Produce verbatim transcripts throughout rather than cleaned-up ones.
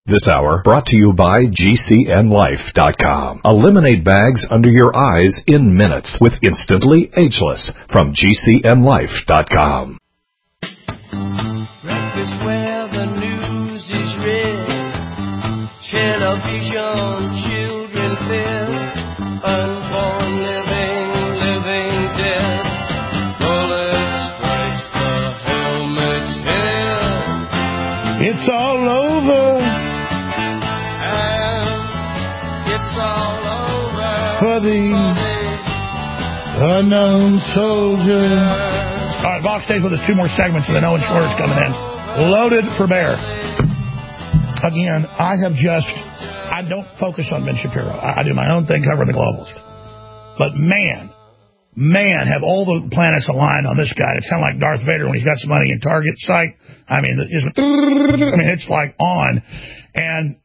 This hour brought to you by G C N Life dot com. Eliminate bags under your eyes in minutes with Instantly Ageless from G C N Life dot com. Breakfast where the news is read, television, children fed, unborn living, living dead. Bullet strikes the helmet's head. It's all over. For the unknown soldier. All right, Vox stays with us two more segments, and then Owen Schroer's coming in. Loaded for bear. Again, I have just, I don't focus on Ben Shapiro. I, I do my own thing covering the globalist. But man, man, have all the planets aligned on this guy. It's kind of like Darth Vader when he's got some money in Target sight. I mean, it's, I mean, it's like on. And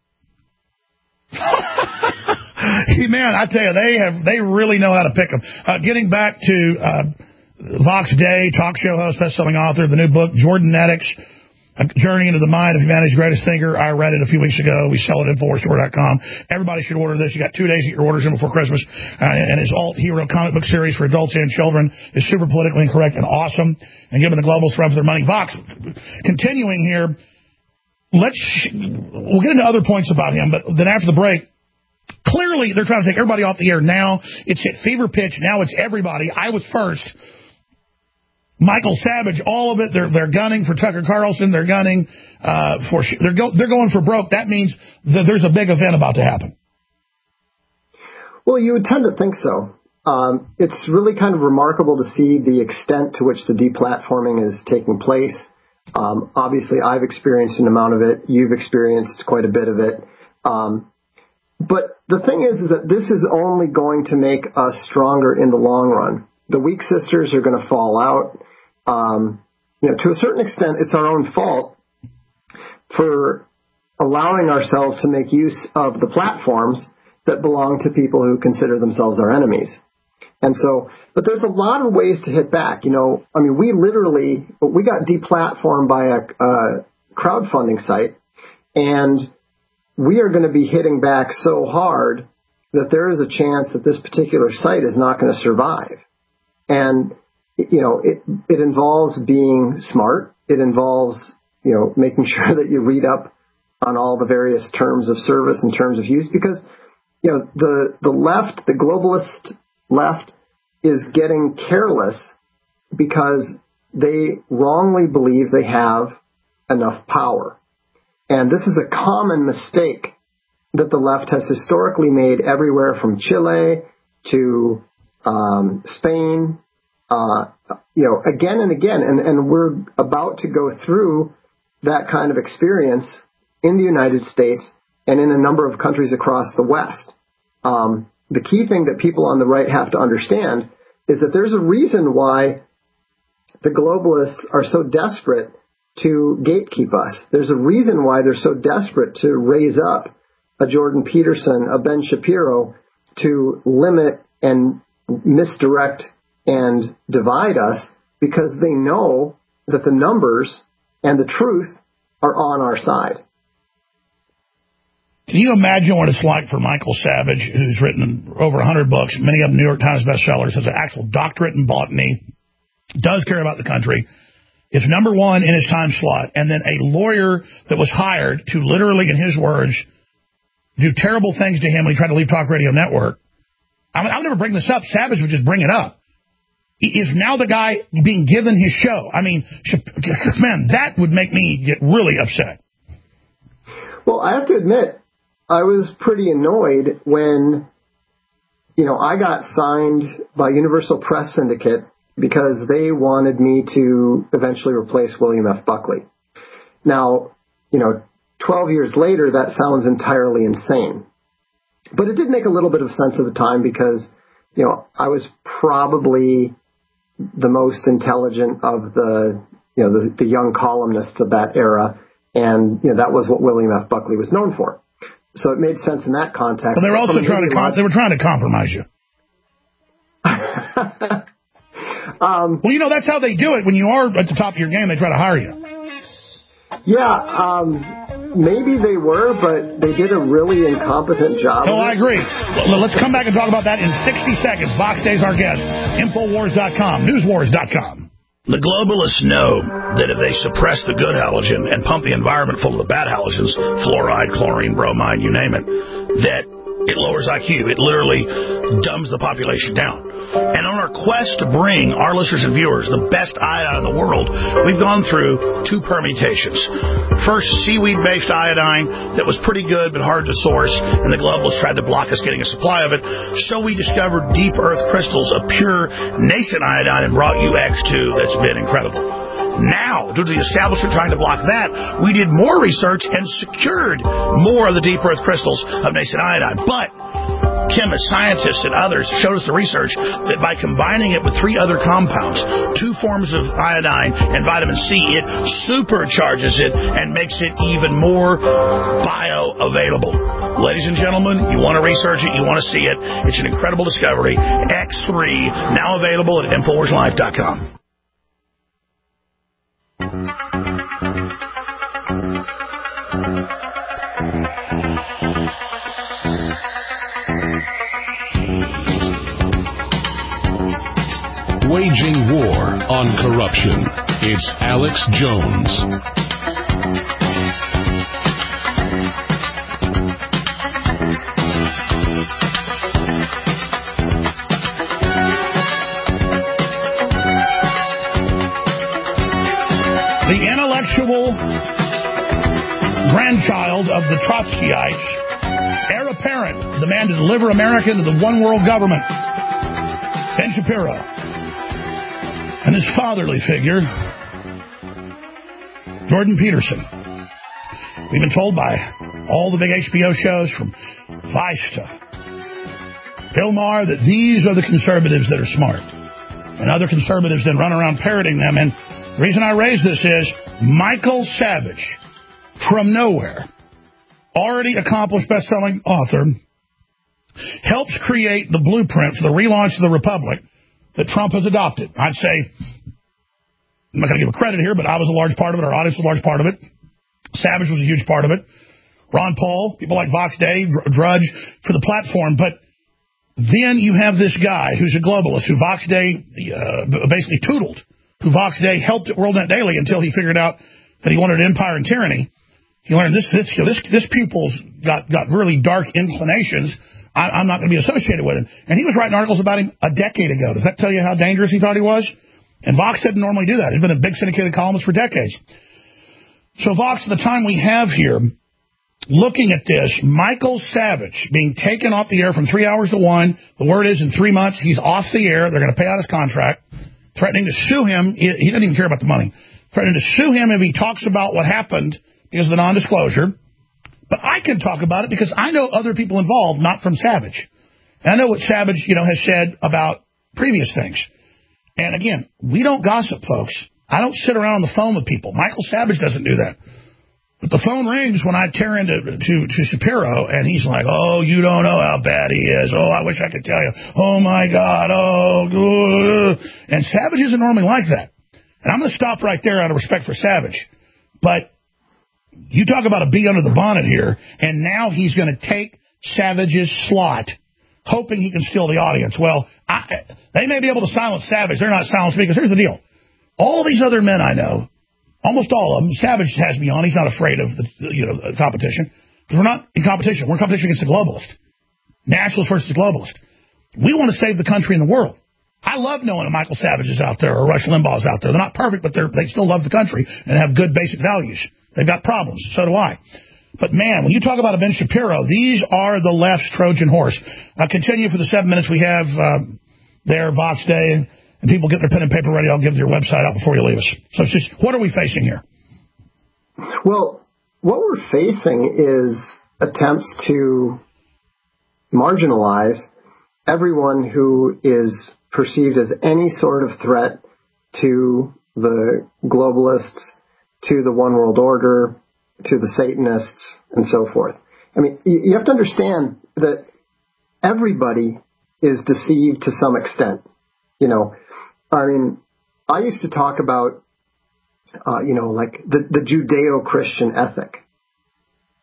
man, I tell you, they have they really know how to pick them. Uh, getting back to uh, Vox Day, talk show host, best-selling author of the new book, Jordanics, A Journey into the Mind of Humanity's Greatest Thinker. I read it a few weeks ago. We sell it at Infowars Store dot com. Everybody should order this. You got two days to get your orders in before Christmas. Uh, and his alt hero comic book series for adults and children is super politically incorrect and awesome, and giving the globals run for their money. Vox, continuing here. Let's we'll get into other points about him, but then after the break, clearly they're trying to take everybody off the air now. It's hit fever pitch. Now it's everybody. I was first. Michael Savage, all of it. They're they're gunning for Tucker Carlson. They're gunning uh, for they're go, they're going for broke. That means that there's a big event about to happen. Well, you would tend to think so. Um, it's really kind of remarkable to see the extent to which the deplatforming is taking place. Um, obviously, I've experienced an amount of it. You've experienced quite a bit of it. Um, but the thing is, is that this is only going to make us stronger in the long run. The weak sisters are going to fall out. Um, you know, to a certain extent, it's our own fault for allowing ourselves to make use of the platforms that belong to people who consider themselves our enemies. And so, but there's a lot of ways to hit back. You know, I mean, we literally, we got deplatformed by a, a crowdfunding site, and we are going to be hitting back so hard that there is a chance that this particular site is not going to survive. And, you know, it, it involves being smart. It involves, you know, making sure that you read up on all the various terms of service and terms of use, because, you know, the, the left, the globalist left is getting careless because they wrongly believe they have enough power. And this is a common mistake that the left has historically made everywhere from Chile to um, Spain, uh, you know, again and again. And, and we're about to go through that kind of experience in the United States and in a number of countries across the West. Um, The key thing that people on the right have to understand is that there's a reason why the globalists are so desperate to gatekeep us. There's a reason why they're so desperate to raise up a Jordan Peterson, a Ben Shapiro, to limit and misdirect and divide us, because they know that the numbers and the truth are on our side. Can you imagine what it's like for Michael Savage, who's written over one hundred books, many of them New York Times bestsellers, has an actual doctorate in botany, does care about the country, is number one in his time slot, and then a lawyer that was hired to literally, in his words, do terrible things to him when he tried to leave Talk Radio Network. I mean, I would never bring this up. Savage would just bring it up. He is now the guy being given his show. I mean, man, that would make me get really upset. Well, I have to admit, I was pretty annoyed when, you know, I got signed by Universal Press Syndicate because they wanted me to eventually replace William F. Buckley. Now, you know, twelve years later, that sounds entirely insane. But it did make a little bit of sense at the time because, you know, I was probably the most intelligent of the, you know, the, the young columnists of that era. And, you know, that was what William F. Buckley was known for. So it made sense in that context. But they were also trying to com- they were trying to compromise you. um, well, you know, that's how they do it. When you are at the top of your game, they try to hire you. Yeah. Um, maybe they were, but they did a really incompetent job. Oh, I agree. Well, let's come back and talk about that in sixty seconds. Vox Day's our guest. Infowars dot com, Newswars dot com. The globalists know that if they suppress the good halogen and pump the environment full of the bad halogens, fluoride, chlorine, bromine, you name it, that it lowers I Q. It literally dumbs the population down. And on our quest to bring our listeners and viewers the best iodine in the world, we've gone through two permutations. First, seaweed-based iodine that was pretty good but hard to source, and the globalists tried to block us getting a supply of it. So we discovered deep earth crystals of pure nascent iodine and brought you X two that's been incredible. Now, due to the establishment trying to block that, we did more research and secured more of the deep earth crystals of nascent iodine. But chemists, scientists, and others showed us the research that by combining it with three other compounds, two forms of iodine and vitamin C, it supercharges it and makes it even more bioavailable. Ladies and gentlemen, you want to research it, you want to see it. It's an incredible discovery. X three, now available at Infowars Life dot com. Waging war on corruption. It's Alex Jones. The intellectual grandchild of the Trotskyites, heir apparent, the man to deliver America into the one world government, Ben Shapiro. And his fatherly figure, Jordan Peterson. We've been told by all the big H B O shows, from Vice to Bill Maher, that these are the conservatives that are smart. And other conservatives then run around parroting them. And the reason I raise this is Michael Savage, from nowhere, already accomplished best-selling author, helps create the blueprint for the relaunch of the Republic that Trump has adopted. I'd say, I'm not going to give a credit here, but I was a large part of it. Our audience was a large part of it. Savage was a huge part of it. Ron Paul, people like Vox Day, Drudge for the platform. But then you have this guy who's a globalist, who Vox Day uh, basically tootled, who Vox Day helped at WorldNet Daily until he figured out that he wanted empire and tyranny. He learned this this you know, this, this pupil's got, got really dark inclinations. I, I'm not going to be associated with him. And he was writing articles about him a decade ago. Does that tell you how dangerous he thought he was? And Vox didn't normally do that. He's been a big syndicated columnist for decades. So Vox, the time we have here, looking at this, Michael Savage being taken off the air from three hours to one. The word is in three months he's off the air. They're going to pay out his contract, threatening to sue him. He, he doesn't even care about the money. Threatening to sue him if he talks about what happened because of the non-disclosure. But I can talk about it because I know other people involved, not from Savage. And I know what Savage, you know, has said about previous things. And again, we don't gossip, folks. I don't sit around on the phone with people. Michael Savage doesn't do that. But the phone rings when I tear into to, to Shapiro, and he's like, oh, you don't know how bad he is. Oh, I wish I could tell you. Oh, my God. Oh, uh. And Savage isn't normally like that. And I'm going to stop right there out of respect for Savage. But you talk about a bee under the bonnet here, and now he's going to take Savage's slot, hoping he can steal the audience. Well, I, they may be able to silence Savage. They're not silence me, because here's the deal. All these other men I know, almost all of them, Savage has me on. He's not afraid of the, you know, the competition, because we're not in competition. We're in competition against the globalist. Nationalist versus the globalist. We want to save the country and the world. I love knowing a Michael Savage is out there or Rush Limbaugh is out there. They're not perfect, but they're, they still love the country and have good basic values. They've got problems. So do I. But, man, when you talk about a Ben Shapiro, these are the left's Trojan horse. I'll continue for the seven minutes we have uh, there, Vox Day, and people get their pen and paper ready. I'll give your website out before you leave us. So it's just, what are we facing here? Well, what we're facing is attempts to marginalize everyone who is perceived as any sort of threat to the globalists, to the one world order, to the Satanists, and so forth. I mean, you have to understand that everybody is deceived to some extent. You know, I mean, I used to talk about, uh, you know, like the, the Judeo-Christian ethic.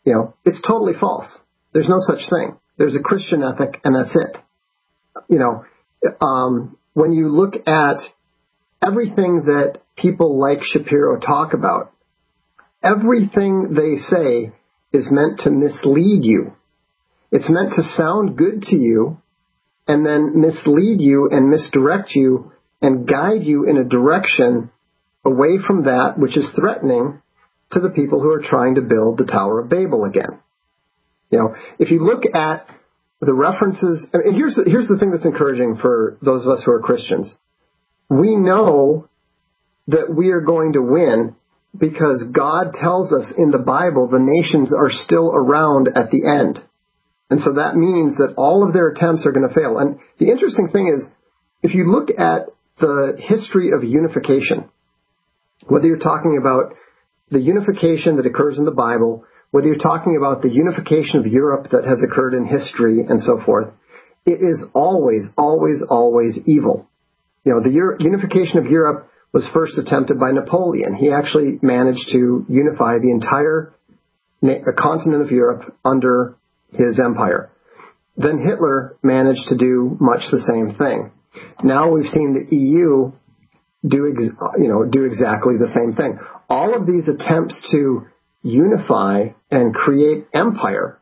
You know, it's totally false. There's no such thing. There's a Christian ethic, and that's it. You know, um, when you look at everything that people like Shapiro talk about, everything they say is meant to mislead you. It's meant to sound good to you and then mislead you and misdirect you and guide you in a direction away from that which is threatening to the people who are trying to build the Tower of Babel again. You know, if you look at the references, and here's the, here's the thing that's encouraging for those of us who are Christians. We know that we are going to win because God tells us in the Bible the nations are still around at the end. And so that means that all of their attempts are going to fail. And the interesting thing is, if you look at the history of unification, whether you're talking about the unification that occurs in the Bible, whether you're talking about the unification of Europe that has occurred in history and so forth, it is always, always, always evil. You know, the Euro- unification of Europe was first attempted by Napoleon. He actually managed to unify the entire na- continent of Europe under his empire. Then Hitler managed to do much the same thing. Now we've seen the E U do, ex- you know, do exactly the same thing. All of these attempts to unify and create empire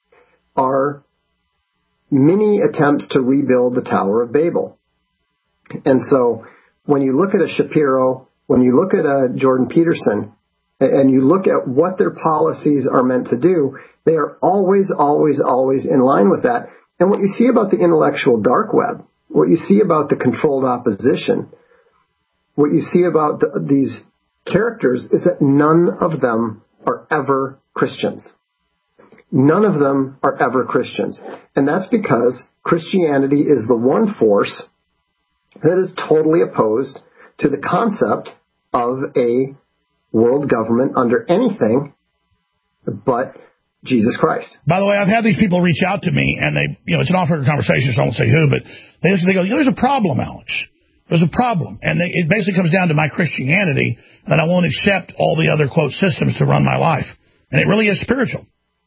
are mini attempts to rebuild the Tower of Babel. And so when you look at a Shapiro, when you look at a Jordan Peterson, and you look at what their policies are meant to do, they are always, always, always in line with that. And what you see about the intellectual dark web, what you see about the controlled opposition, what you see about the, these characters is that none of them are ever Christians. None of them are ever Christians. And that's because Christianity is the one force that is totally opposed to the concept of a world government under anything but Jesus Christ. By the way, I've had these people reach out to me, and they, you know, it's an off-record conversation, so I won't say who, but they, they go, there's a problem, Alex. There's a problem. And they, it basically comes down to my Christianity, that I won't accept all the other, quote, systems to run my life. And it really is spiritual.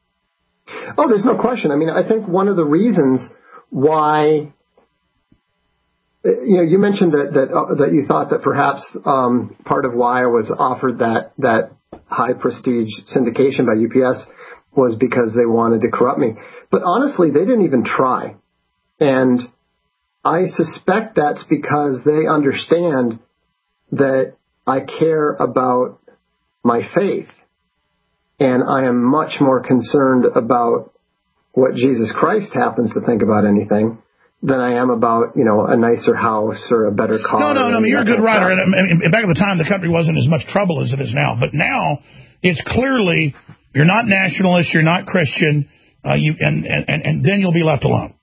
Oh, there's no question. I mean, I think one of the reasons why, you know, you mentioned that that, uh, that you thought that perhaps um, part of why I was offered that that high prestige syndication by U P S was because they wanted to corrupt me. But honestly, they didn't even try. And I suspect that's because they understand that I care about my faith. And I am much more concerned about what Jesus Christ happens to think about anything than I am about, you know, a nicer house or a better car. No, no, no. I mean, you're a good writer. And, and back at the time, the country wasn't as much trouble as it is now. But now, it's clearly, you're not nationalist, you're not Christian, uh, you, and, and, and then you'll be left alone.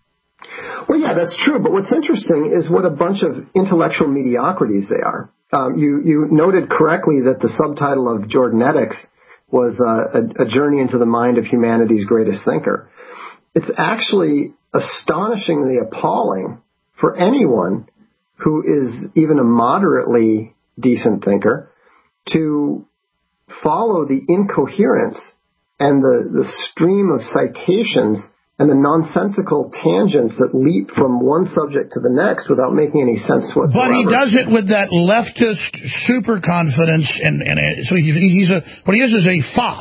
Well, yeah, that's true. But what's interesting is what a bunch of intellectual mediocrities they are. Um, you, you noted correctly that the subtitle of Jordanetics was uh, a, a journey into the mind of humanity's greatest thinker. It's actually astonishingly appalling for anyone who is even a moderately decent thinker to follow the incoherence and the, the stream of citations and the nonsensical tangents that leap from one subject to the next without making any sense whatsoever. But he does it with that leftist super confidence, and, and so he's, he's a what he is is a fop.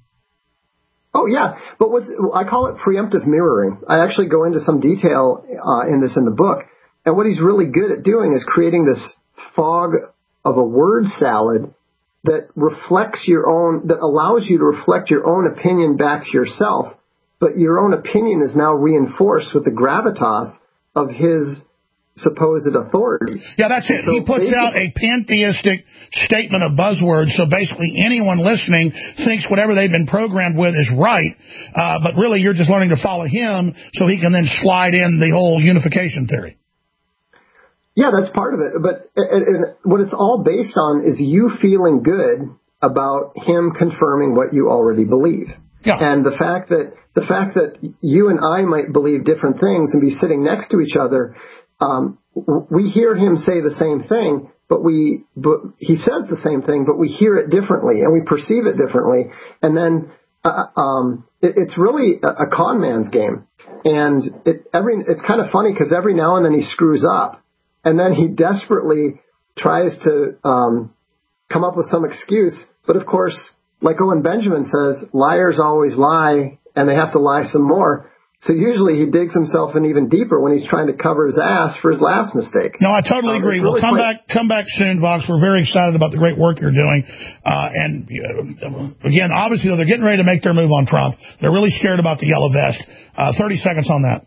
Oh, yeah. But what's, I call it preemptive mirroring. I actually go into some detail uh, in this in the book. And what he's really good at doing is creating this fog of a word salad that reflects your own, that allows you to reflect your own opinion back to yourself. But your own opinion is now reinforced with the gravitas of his supposed authority. Yeah, that's it. So he puts out a pantheistic statement of buzzwords, so basically anyone listening thinks whatever they've been programmed with is right, uh, but really you're just learning to follow him so he can then slide in the whole unification theory. Yeah, that's part of it. But and, and what it's all based on is you feeling good about him confirming what you already believe. Yeah. And the fact that the fact that you and I might believe different things and be sitting next to each other, um, we hear him say the same thing, but we but he says the same thing, but we hear it differently and we perceive it differently. And then uh, um, it, it's really a, a con man's game. And it, every, it's kind of funny because every now and then he screws up, and then he desperately tries to um, come up with some excuse. But of course, like Owen Benjamin says, liars always lie, and they have to lie some more. So usually he digs himself in even deeper when he's trying to cover his ass for his last mistake. No, I totally um, agree. Really we'll come quite... back come back soon, Vox. We're very excited about the great work you're doing. Uh, and uh, again, obviously, though, they're getting ready to make their move on Trump. They're really scared about the yellow vest. Uh, thirty seconds on that.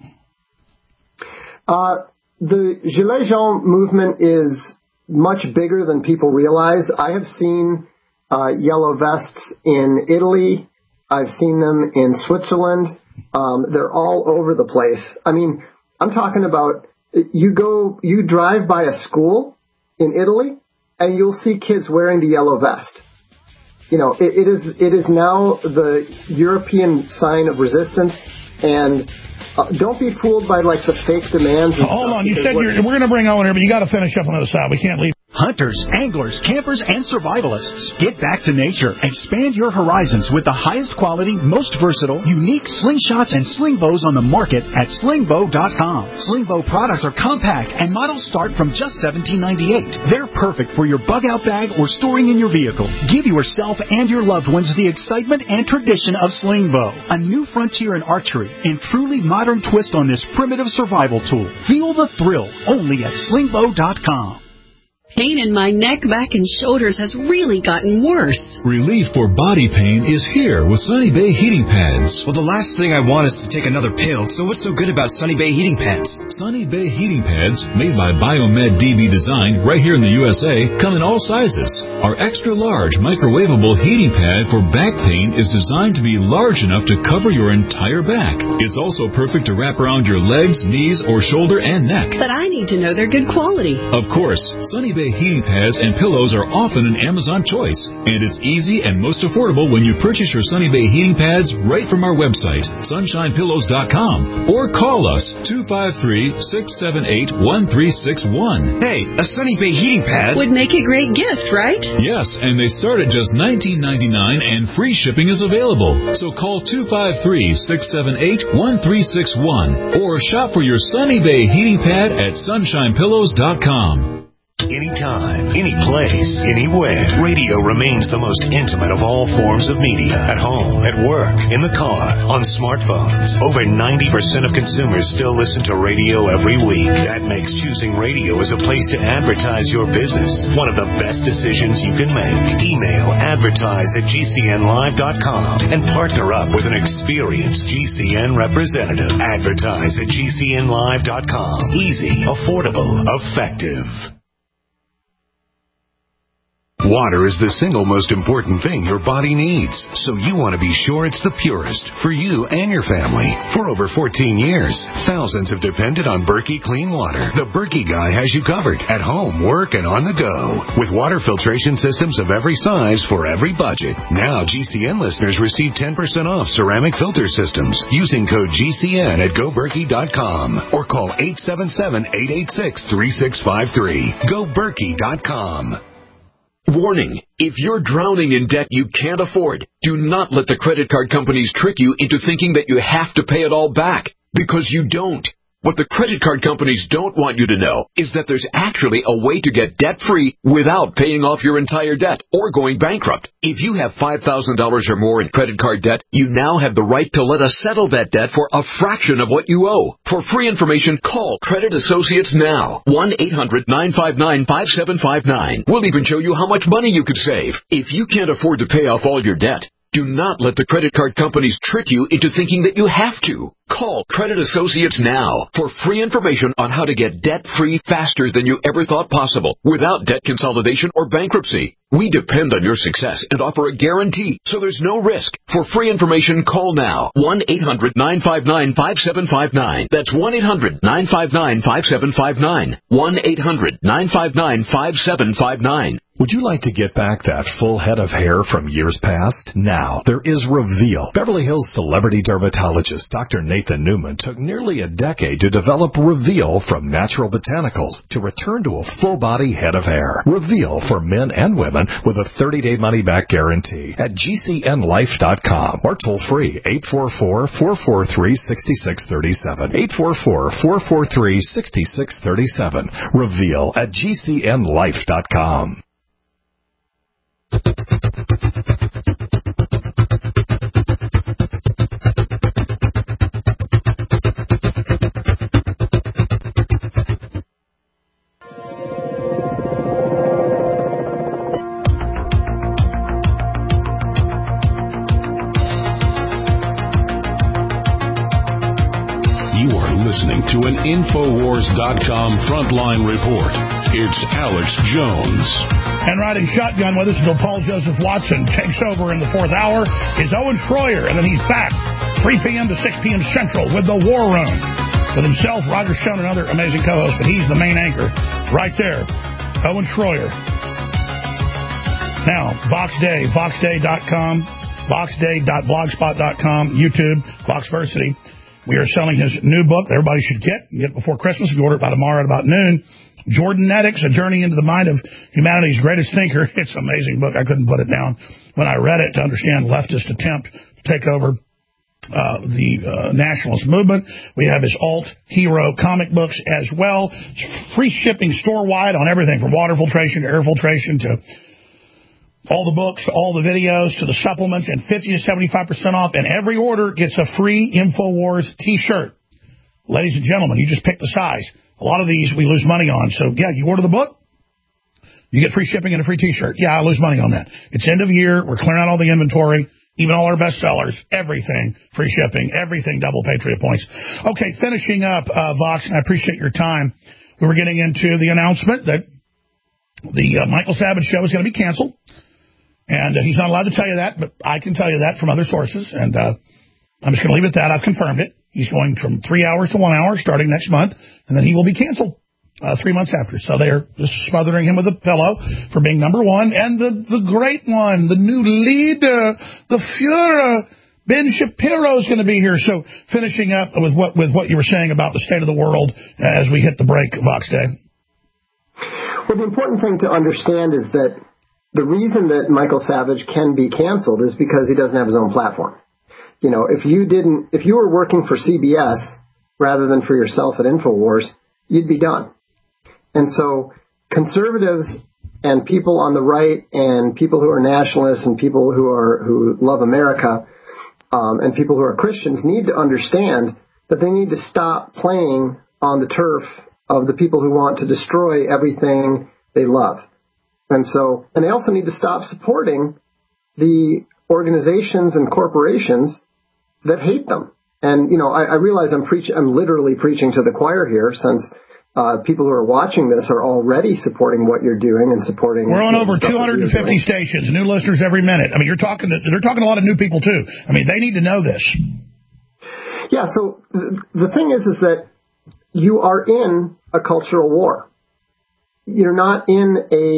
Uh, the Gilets Jaunes movement is much bigger than people realize. I have seen uh, yellow vests in Italy. I've seen them in Switzerland. Um, they're all over the place. I mean, I'm talking about you go, you drive by a school in Italy, and you'll see kids wearing the yellow vest. You know, it, it is it is now the European sign of resistance, and uh, don't be fooled by like the fake demands. And Hold stuff, on, you said you're, we're going to bring Owen here, but you got to finish up on the other side. We can't leave. Hunters, anglers, campers, and survivalists. Get back to nature. Expand your horizons with the highest quality, most versatile, unique slingshots and sling bows on the market at sling bow dot com. Sling bow products are compact and models start from just seventeen ninety-eight. They're perfect for your bug-out bag or storing in your vehicle. Give yourself and your loved ones the excitement and tradition of sling bow. A new frontier in archery and truly modern twist on this primitive survival tool. Feel the thrill only at sling bow dot com. Pain in my neck, back, and shoulders has really gotten worse. Relief for body pain is here with Sunny Bay Heating Pads. Well, the last thing I want is to take another pill, so what's so good about Sunny Bay Heating Pads? Sunny Bay Heating Pads, made by Biomed D B Design right here in the U S A, come in all sizes. Our extra-large microwavable heating pad for back pain is designed to be large enough to cover your entire back. It's also perfect to wrap around your legs, knees, or shoulder and neck. But I need to know they're good quality. Of course, Sunny Bay heating pads and pillows are often an Amazon choice, and it's easy and most affordable when you purchase your Sunny Bay heating pads right from our website, sunshine pillows dot com, or call us two five three, six seven eight, one three six one. Hey, a Sunny Bay heating pad would make a great gift, right? Yes, and they start at just nineteen ninety-nine and free shipping is available. So call two five three, six seven eight, one three six one or shop for your Sunny Bay heating pad at sunshine pillows dot com. Anytime, any place, anywhere, radio remains the most intimate of all forms of media. At home, at work, in the car, on smartphones. Over ninety percent of consumers still listen to radio every week. That makes choosing radio as a place to advertise your business one of the best decisions you can make. Email advertise at G C N live dot com and partner up with an experienced G C N representative. Advertise at G C N live dot com. Easy, affordable, effective. Water is the single most important thing your body needs, so you want to be sure it's the purest for you and your family. For over fourteen years, thousands have depended on Berkey Clean Water. The Berkey guy has you covered at home, work, and on the go. With water filtration systems of every size for every budget. Now G C N listeners receive ten percent off ceramic filter systems using code G C N at go berkey dot com or call eight seven seven, eight eight six, three six five three. go berkey dot com. Warning, if you're drowning in debt you can't afford, do not let the credit card companies trick you into thinking that you have to pay it all back, because you don't. What the credit card companies don't want you to know is that there's actually a way to get debt-free without paying off your entire debt or going bankrupt. If you have five thousand dollars or more in credit card debt, you now have the right to let us settle that debt for a fraction of what you owe. For free information, call Credit Associates now. one eight hundred, nine five nine, five seven five nine. We'll even show you how much money you could save. If you can't afford to pay off all your debt, do not let the credit card companies trick you into thinking that you have to. Call Credit Associates now for free information on how to get debt-free faster than you ever thought possible without debt consolidation or bankruptcy. We depend on your success and offer a guarantee, so there's no risk. For free information, call now. one eight hundred, nine five nine, five seven five nine. That's one eight hundred, nine five nine, five seven five nine. one eight hundred, nine five nine, five seven five nine. Would you like to get back that full head of hair from years past? Now, there is Reveal. Beverly Hills celebrity dermatologist Doctor Nathan Newman took nearly a decade to develop Reveal from natural botanicals to return to a full-body head of hair. Reveal for men and women with a thirty-day money-back guarantee at G C N life dot com or toll-free eight four four, four four three, six six three seven, eight four four, four four three, six six three seven. Reveal at G C N life dot com. You are listening to an Infowars dot com frontline report. It's Alex Jones. And riding shotgun with us until Paul Joseph Watson takes over in the fourth hour is Owen Schroyer, and then he's back three p.m. to six p.m. Central with the War Room. With himself, Roger Stone, and other amazing co-hosts, but he's the main anchor right there, Owen Schroyer. Now, Vox Day, vox day dot com, vox day dot blogspot dot com, YouTube, Voxversity. We are selling his new book that everybody should get. Get it before Christmas. If you order it by tomorrow at about noon. Jordanetics, A Journey into the Mind of Humanity's Greatest Thinker. It's an amazing book. I couldn't put it down when I read it to understand leftist attempt to take over uh, the uh, nationalist movement. We have his alt hero comic books as well. It's free shipping store-wide on everything from water filtration to air filtration to all the books, to all the videos, to the supplements, and fifty to seventy-five percent off. And every order gets a free InfoWars T-shirt. Ladies and gentlemen, you just pick the size. A lot of these we lose money on. So, yeah, you order the book, you get free shipping and a free T-shirt. Yeah, I lose money on that. It's end of year. We're clearing out all the inventory, even all our best sellers, everything, free shipping, everything, double Patriot points. Okay, finishing up, uh, Vox, and I appreciate your time. We were getting into the announcement that the uh, Michael Savage show is going to be canceled. And uh, he's not allowed to tell you that, but I can tell you that from other sources. And uh, I'm just going to leave it at that. I've confirmed it. He's going from three hours to one hour starting next month, and then he will be canceled uh, three months after. So they're just smothering him with a pillow for being number one. And the, the great one, the new leader, the Fuhrer, Ben Shapiro is going to be here. So finishing up with what with what you were saying about the state of the world as we hit the break, Vox Day. Well, the important thing to understand is that the reason that Michael Savage can be canceled is because he doesn't have his own platform. You know, if you didn't, if you were working for C B S rather than for yourself at InfoWars, you'd be done. And so conservatives and people on the right and people who are nationalists and people who are who love America um, and people who are Christians need to understand that they need to stop playing on the turf of the people who want to destroy everything they love. And so, and they also need to stop supporting the organizations and corporations that hate them. And, you know, I, I realize I'm preaching, I'm literally preaching to the choir here, since uh, people who are watching this are already supporting what you're doing and supporting. We're on over two hundred fifty stations, new listeners every minute. I mean, you're talking to, they're talking to a lot of new people too. I mean, they need to know this. Yeah. So th- the thing is, is that you are in a cultural war. You're not in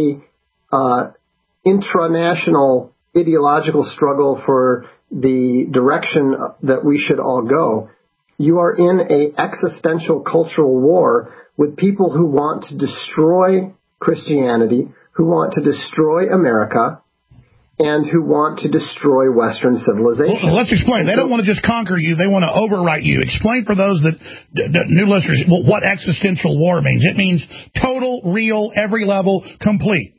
a uh, intranational ideological struggle for the direction that we should all go. You are in a existential cultural war with people who want to destroy Christianity, who want to destroy America, and who want to destroy Western civilization. Well, let's explain. They don't want to just conquer you. They want to overwrite you. Explain for those that, that new listeners what existential war means. It means total, real, every level, complete.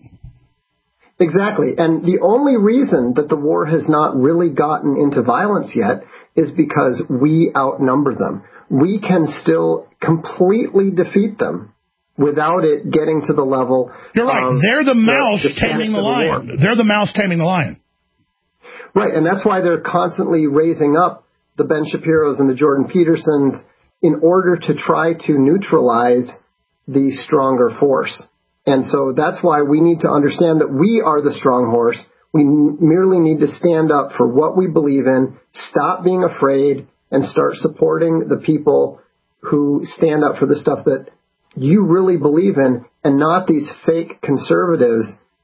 Exactly. And the only reason that the war has not really gotten into violence yet is because we outnumber them. We can still completely defeat them without it getting to the level. You're right. Of they're the mouse the, the taming the lion. War. They're the mouse taming the lion. Right. And that's why they're constantly raising up the Ben Shapiros and the Jordan Petersons in order to try to neutralize the stronger force. And so that's why we need to understand that we are the strong horse. We n- merely need to stand up for what we believe in, stop being afraid, and start supporting the people who stand up for the stuff that you really believe in, and not these fake conservatives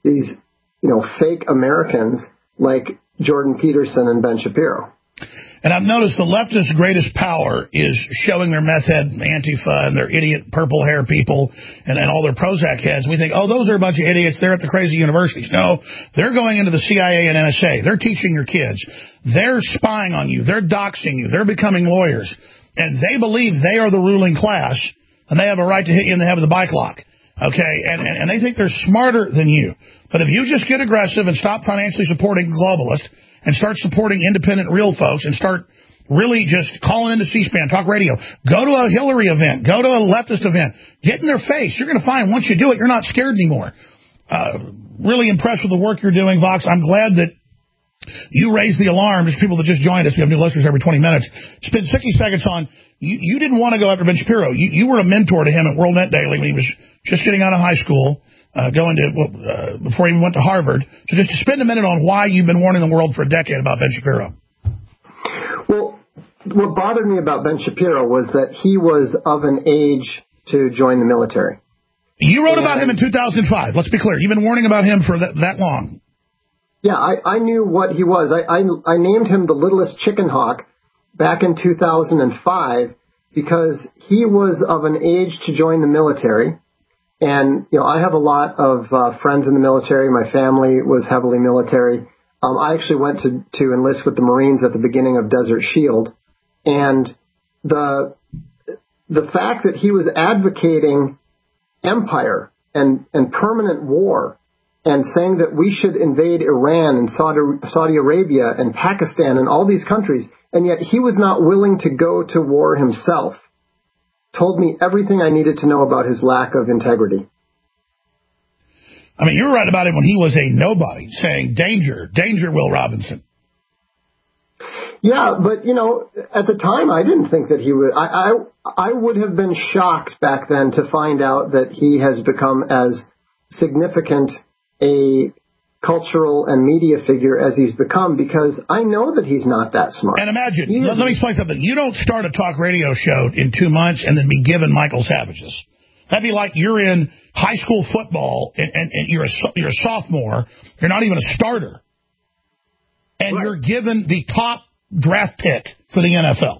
these, you know, fake Americans like Jordan Peterson and Ben Shapiro. And I've noticed the leftist greatest power is showing their meth head Antifa and their idiot purple hair people and, and all their Prozac heads. We think, oh, those are a bunch of idiots. They're at the crazy universities. No, they're going into the C I A and N S A. They're teaching your kids. They're spying on you. They're doxing you. They're becoming lawyers. And they believe they are the ruling class, and they have a right to hit you in the head with a bike lock. Okay, and, and, and they think they're smarter than you. But if you just get aggressive and stop financially supporting globalists, and start supporting independent real folks and start really just calling into C-SPAN, talk radio, go to a Hillary event, go to a leftist event, get in their face. You're going to find once you do it, you're not scared anymore. Uh, really impressed with the work you're doing, Vox. I'm glad that you raised the alarm. Just people that just joined us, we have new listeners every twenty minutes. Spend sixty seconds on, you, you didn't want to go after Ben Shapiro. You, you were a mentor to him at WorldNet Daily when he was just getting out of high school. Uh, going to, well, uh, before he even went to Harvard. So just to spend a minute on why you've been warning the world for a decade about Ben Shapiro. Well, what bothered me about Ben Shapiro was that he was of an age to join the military. You wrote and, about him in two thousand five. Let's be clear. You've been warning about him for that, that long. Yeah, I, I knew what he was. I, I, I named him the littlest chicken hawk back in two thousand five because he was of an age to join the military. And, you know, I have a lot of uh, friends in the military. My family was heavily military. Um, I actually went to, to enlist with the Marines at the beginning of Desert Shield. And the the fact that he was advocating empire and, and permanent war and saying that we should invade Iran and Saudi, Saudi Arabia and Pakistan and all these countries, and yet he was not willing to go to war himself, told me everything I needed to know about his lack of integrity. I mean, you were right about him when he was a nobody, saying, danger, danger, Will Robinson. Yeah, but, you know, at the time, I didn't think that he would. I, I, I would have been shocked back then to find out that he has become as significant a cultural and media figure as he's become, because I know that he's not that smart. And imagine, let, let me explain something. You don't start a talk radio show in two months and then be given Michael Savages. That'd be like you're in high school football and, and, and you're, a, you're a sophomore. You're not even a starter. And right. You're given the top draft pick for the N F L.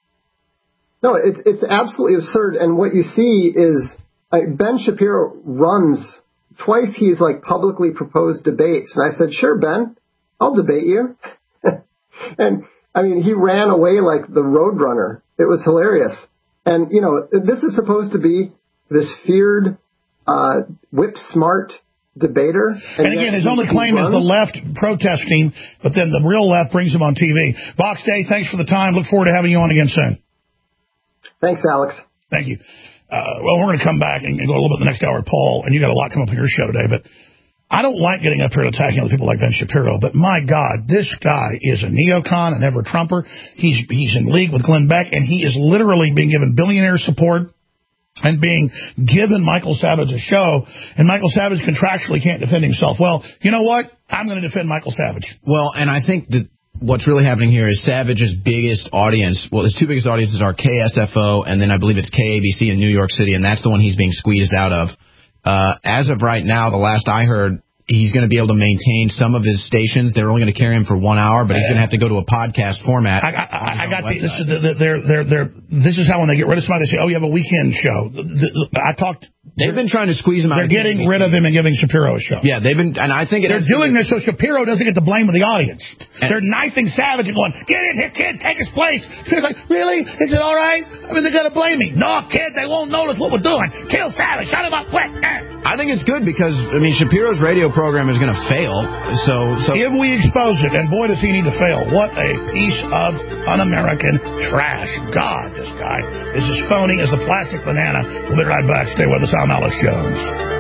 No, it, it's absolutely absurd. And what you see is uh, Ben Shapiro runs. Twice he's like publicly proposed debates. And I said, sure, Ben, I'll debate you. And I mean, he ran away like the Roadrunner. It was hilarious. And, you know, this is supposed to be this feared, uh, whip smart debater. And, and again, his only claim runs. is the left protesting, but then the real left brings him on T V. Vox Day, thanks for the time. Look forward to having you on again soon. Thanks, Alex. Thank you. Uh, well, we're going to come back and, and go a little bit the next hour, Paul, and you got a lot coming up on your show today, but I don't like getting up here and attacking other people like Ben Shapiro, but my God, this guy is a neocon, an ever-Trumper. He's, he's in league with Glenn Beck, and he is literally being given billionaire support and being given Michael Savage a show, and Michael Savage contractually can't defend himself. Well, you know what? I'm going to defend Michael Savage. Well, and I think that what's really happening here is Savage's biggest audience, well, his two biggest audiences are K S F O, and then I believe it's K A B C in New York City, and that's the one he's being squeezed out of. Uh, as of right now, the last I heard, he's going to be able to maintain some of his stations. They're only going to carry him for one hour, but he's going to have to go to a podcast format. I, I, I got the, this, is the, they're, they're, they're, this is how when they get rid of somebody, they say, oh, you have a weekend show. I talked... They've been trying to squeeze him out. They're getting rid of him and giving Shapiro a show. Yeah, they've been, and I think it they're doing this so Shapiro doesn't get the blame of the audience. They're knifing Savage and going, get in here, kid, take his place. He's like, really? Is it all right? I mean, they're going to blame me. No, kid, they won't notice what we're doing. Kill Savage, shut him up quick. I think it's good because, I mean, Shapiro's radio program is going to fail. So, so if we expose it, and boy, does he need to fail. What a piece of un-American trash. God, this guy is as phony as a plastic banana. We'll be right back. Stay with us. I'm Alex Jones.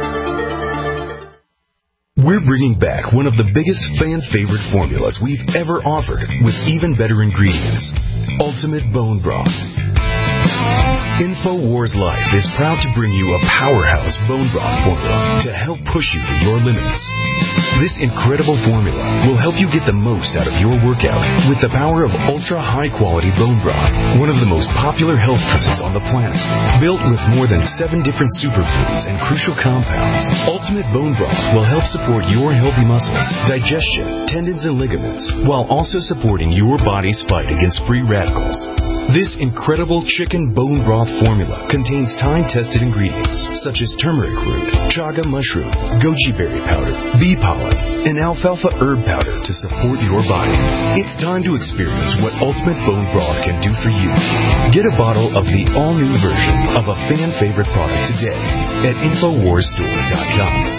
We're bringing back one of the biggest fan-favorite formulas we've ever offered with even better ingredients. Ultimate Bone Broth. InfoWars Life is proud to bring you a powerhouse bone broth formula to help push you to your limits. This incredible formula will help you get the most out of your workout with the power of ultra high quality bone broth, one of the most popular health trends on the planet. Built with more than seven different superfoods and crucial compounds, Ultimate Bone Broth will help support your healthy muscles, digestion, tendons, and ligaments, while also supporting your body's fight against free radicals. This incredible chicken bone broth formula contains time-tested ingredients such as turmeric root, chaga mushroom, goji berry powder, bee pollen, and alfalfa herb powder to support your body. It's time to experience what Ultimate Bone Broth can do for you. Get a bottle of the all-new version of a fan-favorite product today at Infowars Store dot com.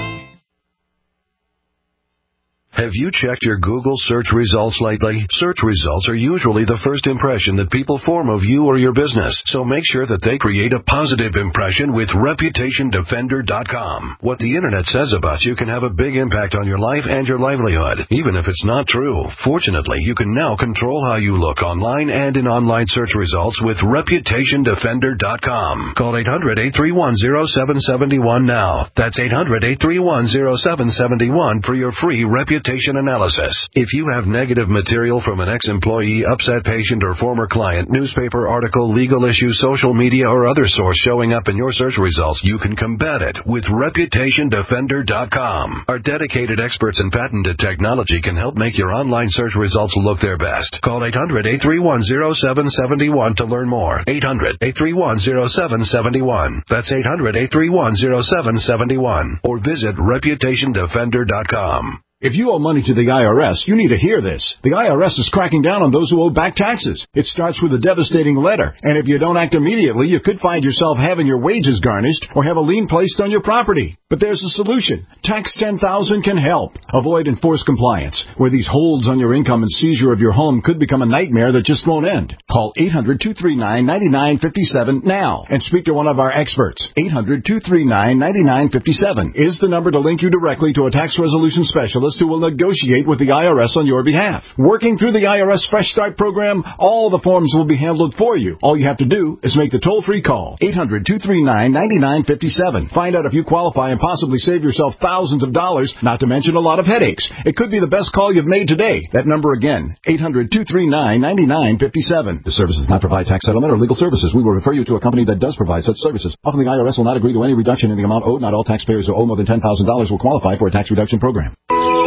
Have you checked your Google search results lately? Search results are usually the first impression that people form of you or your business, so make sure that they create a positive impression with Reputation Defender dot com. What the internet says about you can have a big impact on your life and your livelihood, even if it's not true. Fortunately, you can now control how you look online and in online search results with Reputation Defender dot com. Call eight hundred, eight three one, zero seven seven one now. That's eight hundred, eight three one, zero seven seven one for your free reputation analysis. If you have negative material from an ex-employee, upset patient, or former client, newspaper article, legal issue, social media, or other source showing up in your search results, you can combat it with Reputation Defender dot com. Our dedicated experts in patented technology can help make your online search results look their best. Call eight hundred, eight three one, zero seven seven one to learn more. eight hundred, eight three one, zero seven seven one. That's eight hundred, eight three one, zero seven seven one. Or visit Reputation Defender dot com. If you owe money to the I R S, you need to hear this. The I R S is cracking down on those who owe back taxes. It starts with a devastating letter, and if you don't act immediately, you could find yourself having your wages garnished or have a lien placed on your property. But there's a solution. Tax ten thousand can help. Avoid enforced compliance, where these holds on your income and seizure of your home could become a nightmare that just won't end. Call eight hundred, two three nine, nine nine five seven now and speak to one of our experts. eight hundred, two three nine, nine nine five seven is the number to link you directly to a tax resolution specialist who will negotiate with the I R S on your behalf. Working through the I R S Fresh Start program, all the forms will be handled for you. All you have to do is make the toll-free call. eight hundred, two three nine, nine nine five seven. Find out if you qualify and possibly save yourself thousands of dollars, not to mention a lot of headaches. It could be the best call you've made today. That number again, eight hundred, two three nine, nine nine five seven. The service does not provide tax settlement or legal services. We will refer you to a company that does provide such services. Often the I R S will not agree to any reduction in the amount owed. Not all taxpayers who owe more than ten thousand dollars will qualify for a tax reduction program.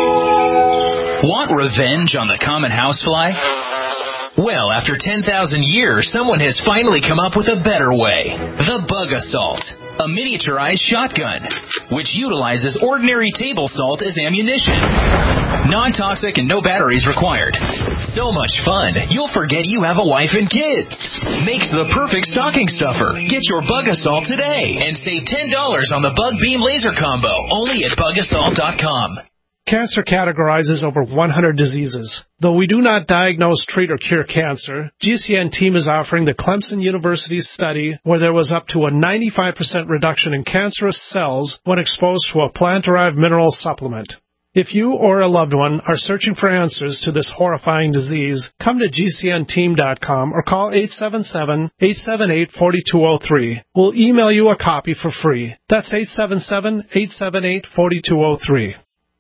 Want revenge on the common housefly? Well, after ten thousand years, someone has finally come up with a better way. The Bug Assault, a miniaturized shotgun, which utilizes ordinary table salt as ammunition. Non-toxic and no batteries required. So much fun, you'll forget you have a wife and kids. Makes the perfect stocking stuffer. Get your Bug Assault today and save ten dollars on the Bug Beam Laser Combo, only at Bug Assault dot com. Cancer categorizes over one hundred diseases. Though we do not diagnose, treat, or cure cancer, G C N team is offering the Clemson University study where there was up to a ninety-five percent reduction in cancerous cells when exposed to a plant-derived mineral supplement. If you or a loved one are searching for answers to this horrifying disease, come to G C N team dot com or call eight seven seven, eight seven eight, four two zero three. We'll email you a copy for free. That's eight seven seven, eight seven eight, four two zero three.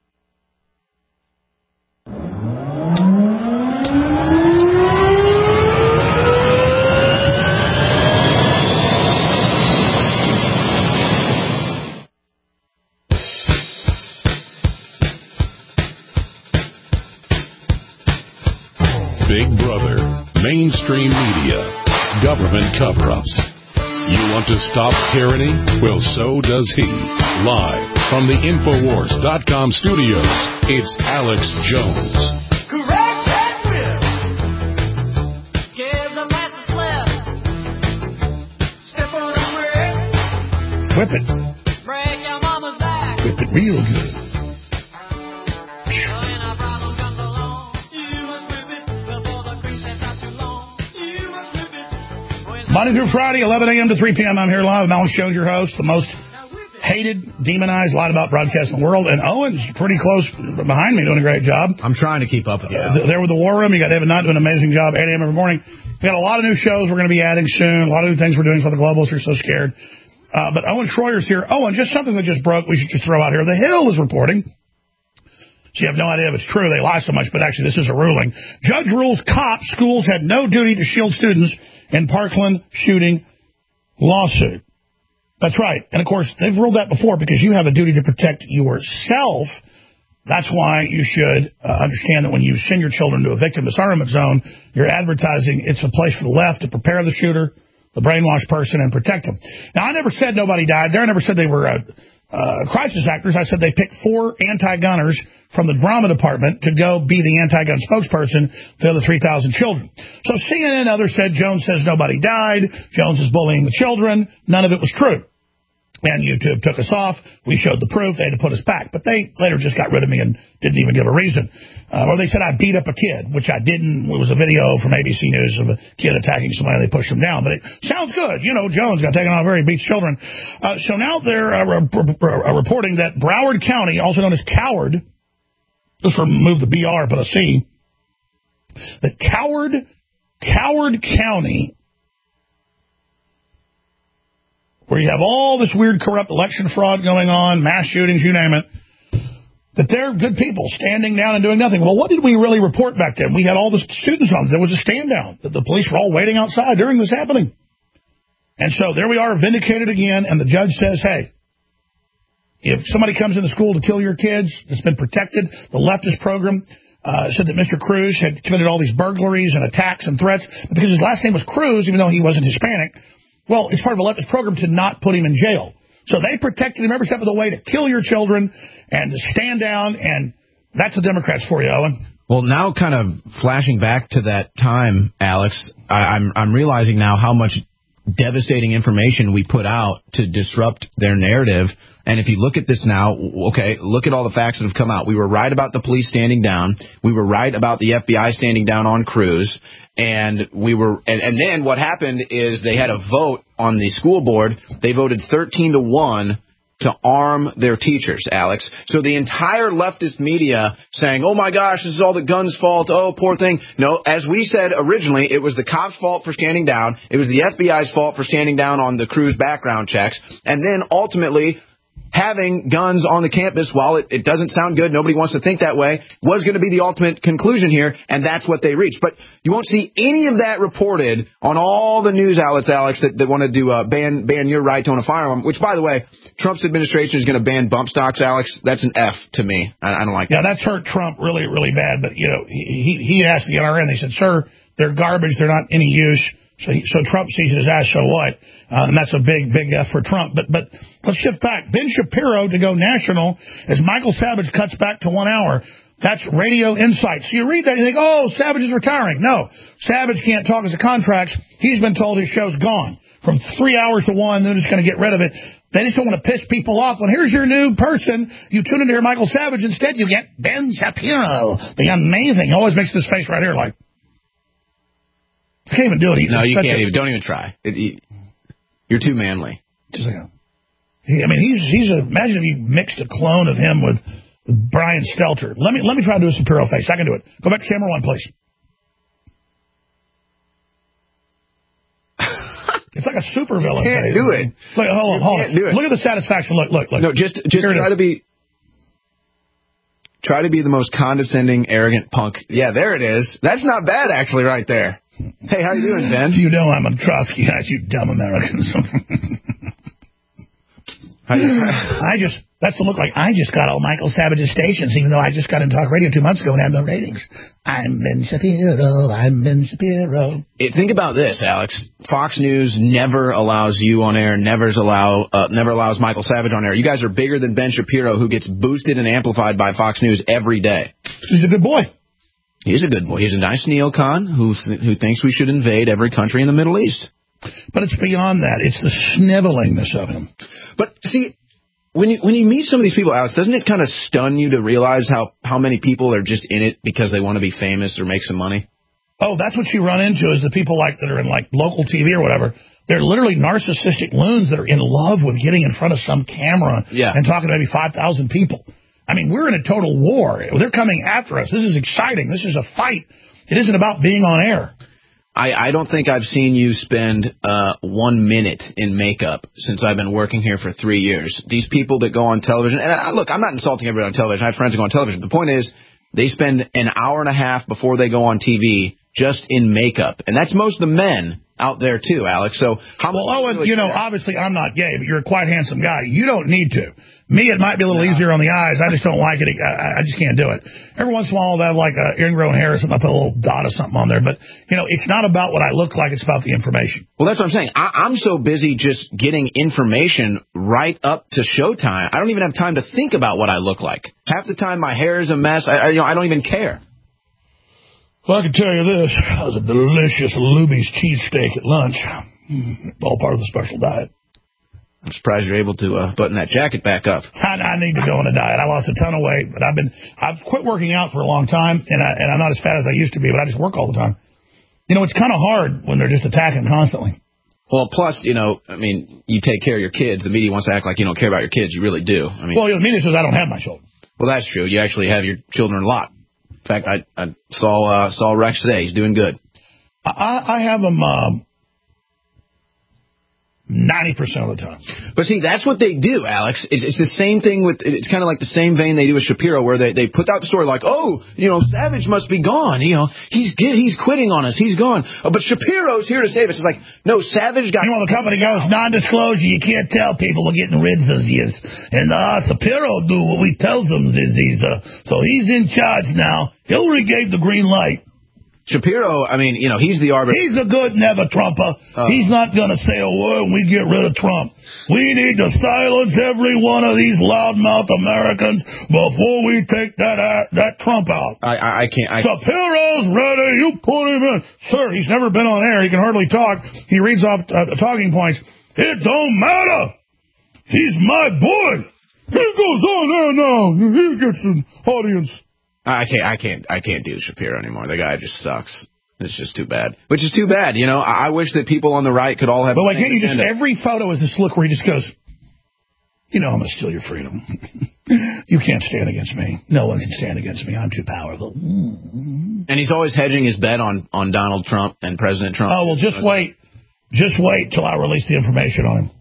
Big Brother, mainstream media, government cover-ups. You want to stop tyranny? Well, so does he. Live from the Infowars dot com studios, it's Alex Jones. Correct and whip. Give the mass a slap. Step on the brick. Whip it. Break your mama's back. Whip it real good. Monday through Friday, eleven a.m. to three p.m. I'm here live. Alan Show's your host, the most hated, demonized, lied about broadcasting the world. And Owen's pretty close behind me, doing a great job. I'm trying to keep up with you. Uh, there with the War Room, you got Evan Knott doing an amazing job, eight a.m. every morning. We got a lot of new shows we're going to be adding soon, a lot of new things we're doing for the globalists who are so scared. Uh, but Owen Schroyer's here. Owen, just something that just broke we should just throw out here. The Hill is reporting. So you have no idea if it's true. They lie so much, but actually this is a ruling. Judge rules cops, schools had no duty to shield students in Parkland shooting lawsuit. That's right. And, of course, they've ruled that before because you have a duty to protect yourself. That's why you should uh, understand that when you send your children to a victim disarmament zone, you're advertising it's a place for the left to prepare the shooter, the brainwashed person, and protect them. Now, I never said nobody died there. I never said they were uh, uh, crisis actors. I said they picked four anti-gunners from the drama department to go be the anti-gun spokesperson for the other three thousand children. So C N N and others said Jones says nobody died. Jones is bullying the children. None of it was true. And YouTube took us off. We showed the proof. They had to put us back. But they later just got rid of me and didn't even give a reason. Uh, or they said I beat up a kid, which I didn't. It was a video from A B C News of a kid attacking somebody. They pushed him down. But it sounds good. You know, Jones got taken off very beats children. Uh, so now they're uh, re- re- reporting that Broward County, also known as Coward, just remove the B R, but a C, that Coward, Coward County, where you have all this weird corrupt election fraud going on, mass shootings, you name it, that they're good people standing down and doing nothing. Well, what did we really report back then? We had all the students on. There was a stand down. The police were all waiting outside during this happening. And so there we are, vindicated again, and the judge says, hey, if somebody comes in the school to kill your kids, that's been protected, the leftist program uh, said that Mister Cruz had committed all these burglaries and attacks and threats, but because his last name was Cruz, even though he wasn't Hispanic, well, it's part of a leftist program to not put him in jail. So they protected him every step of the way to kill your children and to stand down, and that's the Democrats for you, Owen. Well, now kind of flashing back to that time, Alex, I, I'm I'm realizing now how much devastating information we put out to disrupt their narrative. And if you look at this now, okay, look at all the facts that have come out. We were right about the police standing down. We were right about the F B I standing down on Cruz. And we were, and, and then what happened is they had a vote on the school board. They voted thirteen to one to arm their teachers, Alex. So the entire leftist media saying, oh, my gosh, this is all the guns' fault. Oh, poor thing. No, as we said originally, it was the cops' fault for standing down. It was the F B I's fault for standing down on the Cruz background checks. And then ultimately, having guns on the campus, while it, it doesn't sound good, nobody wants to think that way, was going to be the ultimate conclusion here, and that's what they reached. But you won't see any of that reported on all the news outlets, Alex, that, that wanted to uh, ban ban your right to own a firearm, which, by the way, Trump's administration is going to ban bump stocks, Alex. That's an F to me. I, I don't like yeah, that. Yeah, that's hurt Trump really, really bad. But, you know, he, he asked the N R N, they said, sir, they're garbage, they're not any use. So, he, so Trump sees it as ass, so what? Uh, and that's a big, big F for Trump. But but let's shift back. Ben Shapiro to go national as Michael Savage cuts back to one hour. That's Radio Insight. So you read that and you think, oh, Savage is retiring. No, Savage can't talk as a contracts. He's been told his show's gone. From three hours to one, they're just going to get rid of it. They just don't want to piss people off. Well, here's your new person. You tune in to hear Michael Savage. Instead, you get Ben Shapiro, the amazing. He always makes this face right here like, I can't even do it. He's no, you can't a, even. Don't even try. It, it, you're too manly. Just like a, he, I mean, he's he's a. Imagine if you mixed a clone of him with, with Brian Stelter. Let me let me try to do a Shapiro face. I can do it. Go back to camera one, please. It's like a super villain. You can't face. do it. Look, hold on, you hold can't on. Do it. Look at the satisfaction. Look, look, look. No, just just try to be. Try to be the most condescending, arrogant punk. Yeah, there it is. That's not bad, actually, right there. Hey, how you doing, Ben? You know I'm a Trotsky guy, you dumb Americans. I just, that's the look like I just got all Michael Savage's stations, even though I just got into talk radio two months ago and had no ratings. I'm Ben Shapiro, I'm Ben Shapiro. It, think about this, Alex. Fox News never allows you on air, never, allow, uh, never allows Michael Savage on air. You guys are bigger than Ben Shapiro, who gets boosted and amplified by Fox News every day. He's a good boy. He's a good boy. He's a nice neocon who, th- who thinks we should invade every country in the Middle East. But it's beyond that. It's the snivelingness of him. But, see, when you when you meet some of these people, Alex, doesn't it kind of stun you to realize how, how many people are just in it because they want to be famous or make some money? Oh, that's what you run into is the people like that are in like local T V or whatever. They're literally narcissistic loons that are in love with getting in front of some camera yeah. and talking to maybe five thousand people. I mean, we're in a total war. They're coming after us. This is exciting. This is a fight. It isn't about being on air. I, I don't think I've seen you spend uh, one minute in makeup since I've been working here for three years. These people that go on television, and I, look, I'm not insulting everybody on television. I have friends that go on television. The point is, they spend an hour and a half before they go on T V just in makeup. And that's most of the men out there, too, Alex. So how well, much Owen, really you know, care? obviously I'm not gay, but you're a quite handsome guy. You don't need to. Me, it might be a little no. easier on the eyes. I just don't like it. I, I just can't do it. Every once in a while, I'll have like a ingrown hair or something. I put a little dot or something on there. But, you know, it's not about what I look like. It's about the information. Well, that's what I'm saying. I, I'm so busy just getting information right up to showtime. I don't even have time to think about what I look like. Half the time, my hair is a mess. I, I, you know, I don't even care. Well, I can tell you this. That was a delicious Luby's cheesesteak at lunch. All part of the special diet. I'm surprised you're able to uh, button that jacket back up. I, I need to go on a diet. I lost a ton of weight, but I've been I've quit working out for a long time, and, I, and I'm not as fat as I used to be, but I just work all the time. You know, it's kind of hard when they're just attacking constantly. Well, plus, you know, I mean, you take care of your kids. The media wants to act like you don't care about your kids. You really do. I mean, well, the media says I don't have my children. Well, that's true. You actually have your children a lot. In fact, I, I saw uh, saw Rex today. He's doing good. I, I have them um, ninety percent of the time. But see, that's what they do, Alex. It's, it's the same thing with, it's kind of like the same vein they do with Shapiro, where they, they put out the story like, oh, you know, Savage must be gone. You know, he's he's quitting on us. He's gone. Oh, but Shapiro's here to save us. It's like, no, Savage got... You know, the company goes, non-disclosure, you can't tell people we're getting rid of you. And uh, Shapiro do what we tell them. Is he's, uh, so he's in charge now. Hillary gave the green light. Shapiro, I mean, you know, he's the arbiter. He's a good never-Trumper. Uh, he's not going to say a word when we get rid of Trump. We need to silence every one of these loudmouth Americans before we take that uh, that Trump out. I, I, I can't. I, Shapiro's ready. You put him in. Sir, he's never been on air. He can hardly talk. He reads off uh, talking points. It don't matter. He's my boy. He goes on there now. He gets an audience. I can't, I can't, I can't do Shapiro anymore. The guy just sucks. It's just too bad. Which is too bad, you know. I, I wish that people on the right could all have. But like, can't you just every photo is this look where he just goes, you know, I'm gonna steal your freedom. You can't stand against me. No one can stand against me. I'm too powerful. And he's always hedging his bet on on Donald Trump and President Trump. Oh well, just wait, just wait till I release the information on him.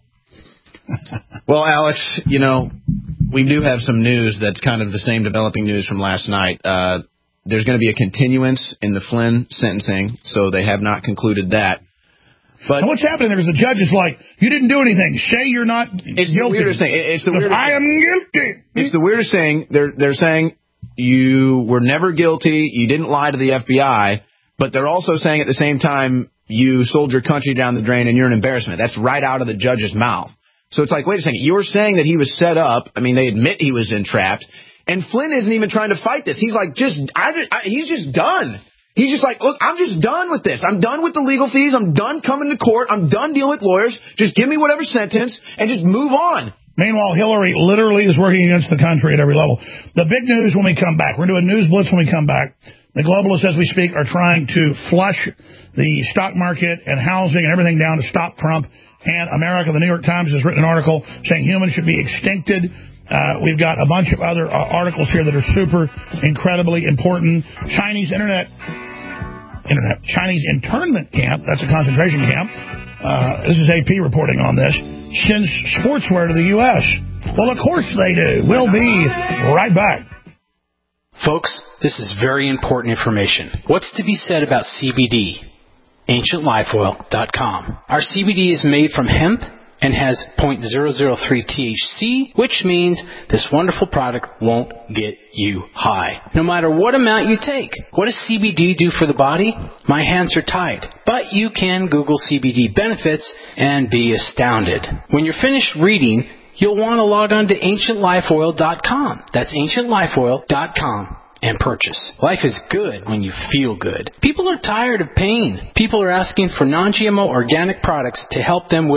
Well, Alex, you know, we do have some news that's kind of the same developing news from last night. Uh, there's going to be a continuance in the Flynn sentencing, so they have not concluded that. But and what's happening there is the judge is like, you didn't do anything. Say you're not it's guilty. The weirdest thing. It's the weirdest I am guilty. It's the weirdest thing. They're, they're saying you were never guilty, you didn't lie to the F B I, but they're also saying at the same time you sold your country down the drain and you're an embarrassment. That's right out of the judge's mouth. So it's like, wait a second, you're saying that he was set up. I mean, they admit he was entrapped. And Flynn isn't even trying to fight this. He's like, just, I, I, he's just done. He's just like, look, I'm just done with this. I'm done with the legal fees. I'm done coming to court. I'm done dealing with lawyers. Just give me whatever sentence and just move on. Meanwhile, Hillary literally is working against the country at every level. The big news when we come back, we're going to do a news blitz when we come back. The globalists, as we speak, are trying to flush the stock market and housing and everything down to stop Trump and America. The New York Times has written an article saying humans should be extincted. Uh, we've got a bunch of other uh, articles here that are super incredibly important. Chinese internet, internet, Chinese internment camp, that's a concentration camp. Uh, this is A P reporting on this. Sends sportswear to the U S Well, of course they do. We'll be right back. Folks, this is very important information. What's to be said about C B D? ancient life oil dot com. Our C B D is made from hemp and has zero point zero zero three T H C, which means this wonderful product won't get you high, no matter what amount you take. What does C B D do for the body? My hands are tied. But you can Google C B D benefits and be astounded. When you're finished reading, you'll want to log on to ancient life oil dot com. That's ancient life oil dot com. And purchase. Life is good when you feel good. People are tired of pain. People are asking for non G M O organic products to help them with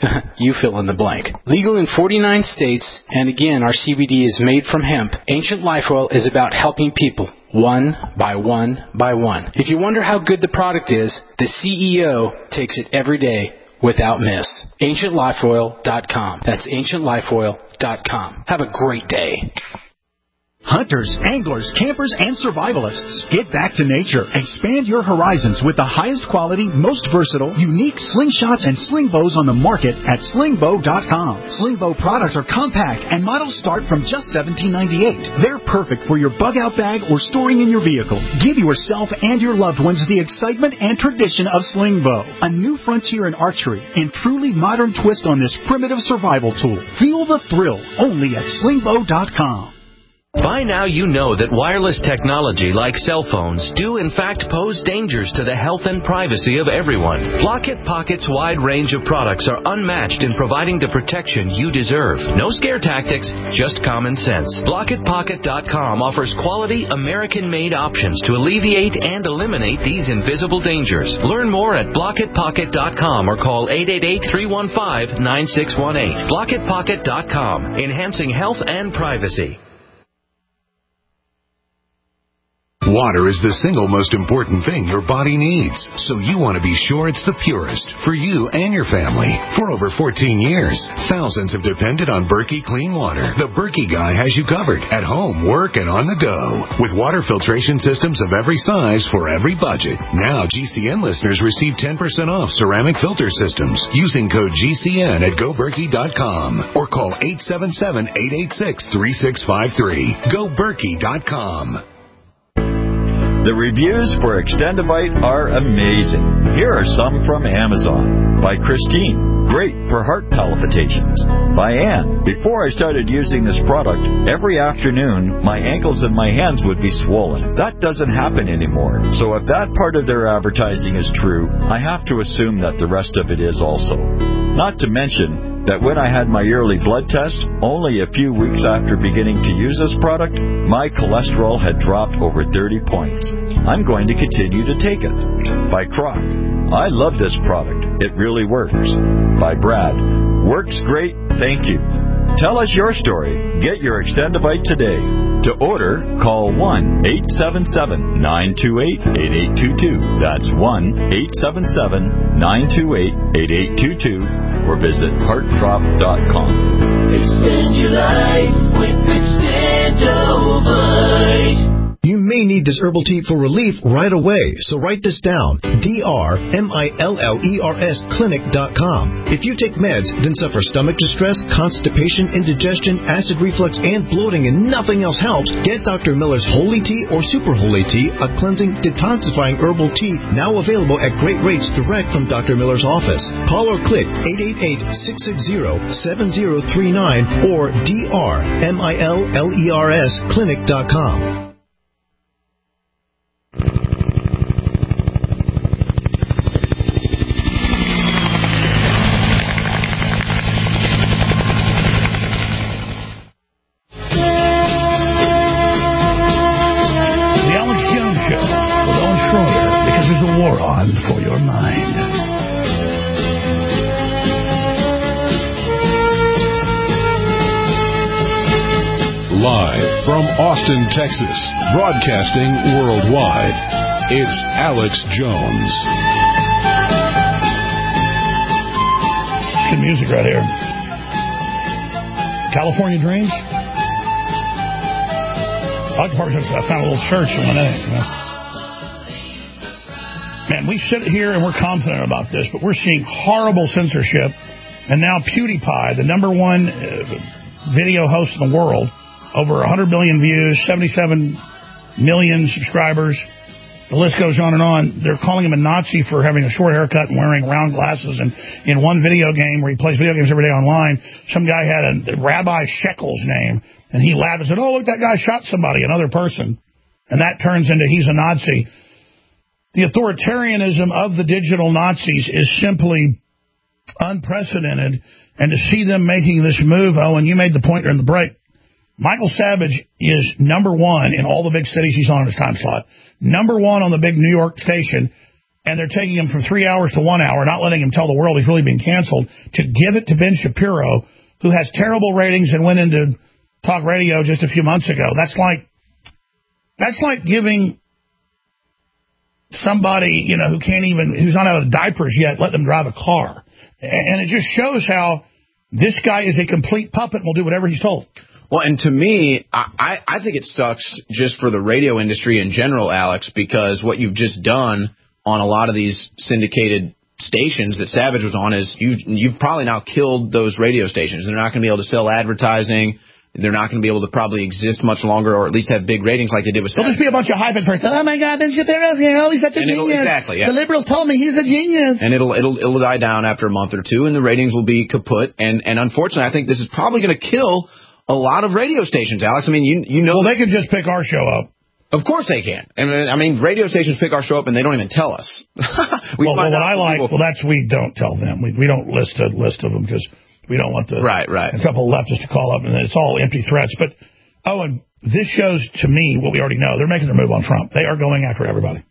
You fill in the blank. Legal in forty-nine states, and again, our C B D is made from hemp. Ancient Life Oil is about helping people, one by one by one. If you wonder how good the product is, the C E O takes it every day without miss. ancient life oil dot com. That's ancient life oil dot com. Have a great day. Hunters, anglers, campers, and survivalists. Get back to nature. Expand your horizons with the highest quality, most versatile, unique slingshots and sling bows on the market at sling bow dot com. Sling bow products are compact and models start from just seventeen ninety-eight. They're perfect for your bug out bag or storing in your vehicle. Give yourself and your loved ones the excitement and tradition of sling bow. A new frontier in archery and truly modern twist on this primitive survival tool. Feel the thrill only at sling bow dot com. By now you know that wireless technology like cell phones do in fact pose dangers to the health and privacy of everyone. Blockit Pocket's wide range of products are unmatched in providing the protection you deserve. No scare tactics, just common sense. Blockit Pocket dot com offers quality American-made options to alleviate and eliminate these invisible dangers. Learn more at Blockit Pocket dot com or call eight eight eight, three one five, nine six one eight. Blockit Pocket dot com, enhancing health and privacy. Water is the single most important thing your body needs, so you want to be sure it's the purest for you and your family. For over fourteen years, thousands have depended on Berkey Clean Water. The Berkey guy has you covered at home, work, and on the go. With water filtration systems of every size for every budget. Now G C N listeners receive ten percent off ceramic filter systems using code G C N at go berkey dot com or call eight seven seven, eight eight six, three six five three. go berkey dot com. The reviews for Extendivite are amazing. Here are some from Amazon. By Christine. Great for heart palpitations. By Ann. Before I started using this product, every afternoon my ankles and my hands would be swollen. That doesn't happen anymore. So if that part of their advertising is true, I have to assume that the rest of it is also. Not to mention that when I had my yearly blood test, only a few weeks after beginning to use this product, my cholesterol had dropped over thirty points. I'm going to continue to take it. By Croc. I love this product. It really works. By Brad. Works great. Thank you. Tell us your story. Get your Extendivite today. To order, call one eight seven seven, nine two eight, eight eight two two. That's one eight seven seven, nine two eight, eight eight two two. Or visit heart drop dot com. Extend your life with Extendovite. You may need this herbal tea for relief right away, so write this down. D R M I L L E R S clinic dot com. If you take meds, then suffer stomach distress, constipation, indigestion, acid reflux, and bloating, and nothing else helps, get Doctor Miller's Holy Tea or Super Holy Tea, a cleansing, detoxifying herbal tea, now available at great rates direct from Doctor Miller's office. Call or click eight eight eight, six six zero, seven zero three nine or D R M I L L E R S clinic dot com. For your mind. Live from Austin, Texas, broadcasting worldwide, it's Alex Jones. Good music right here. California Dreams. I like the part I found a little church in my name. You know? Man, we sit here and we're confident about this, but we're seeing horrible censorship. And now PewDiePie, the number one uh, video host in the world, over one hundred million views, seventy-seven million subscribers. The list goes on and on. They're calling him a Nazi for having a short haircut and wearing round glasses. And in one video game where he plays video games every day online, some guy had a Rabbi Shekels name, and he laughed and said, "Oh, look, that guy shot somebody, another person." And that turns into he's a Nazi. The authoritarianism of the digital Nazis is simply unprecedented, and to see them making this move, oh, and you made the point during the break, Michael Savage is number one in all the big cities he's on in his time slot, number one on the big New York station, and they're taking him from three hours to one hour, not letting him tell the world he's really being canceled, to give it to Ben Shapiro, who has terrible ratings and went into talk radio just a few months ago. That's like that's like giving somebody, you know, who can't even, who's not out of diapers yet, let them drive a car. And it just shows how this guy is a complete puppet and will do whatever he's told. Well, and to me, I, I think it sucks just for the radio industry in general, Alex, because what you've just done on a lot of these syndicated stations that Savage was on is you, you've probably now killed those radio stations. They're not going to be able to sell advertising. They're not going to be able to probably exist much longer, or at least have big ratings like they did with Savage. There'll just be a bunch of hype at first. Oh, my God, Ben Shapiro's here. Oh, he's such a and genius. Exactly, yeah. The liberals told me he's a genius. And it'll it'll it'll die down after a month or two, and the ratings will be kaput. And, and unfortunately, I think this is probably going to kill a lot of radio stations, Alex. I mean, you you know. Well, they can just pick our show up. Of course they can. I mean, I mean, radio stations pick our show up, and they don't even tell us. we well, well what I like, people. well, that's we don't tell them. We we don't list a list of them because we don't want the right, right. a couple of leftists to call up, and it's all empty threats. But, oh, and this shows to me what we already know. They're making their move on Trump. They are going after everybody.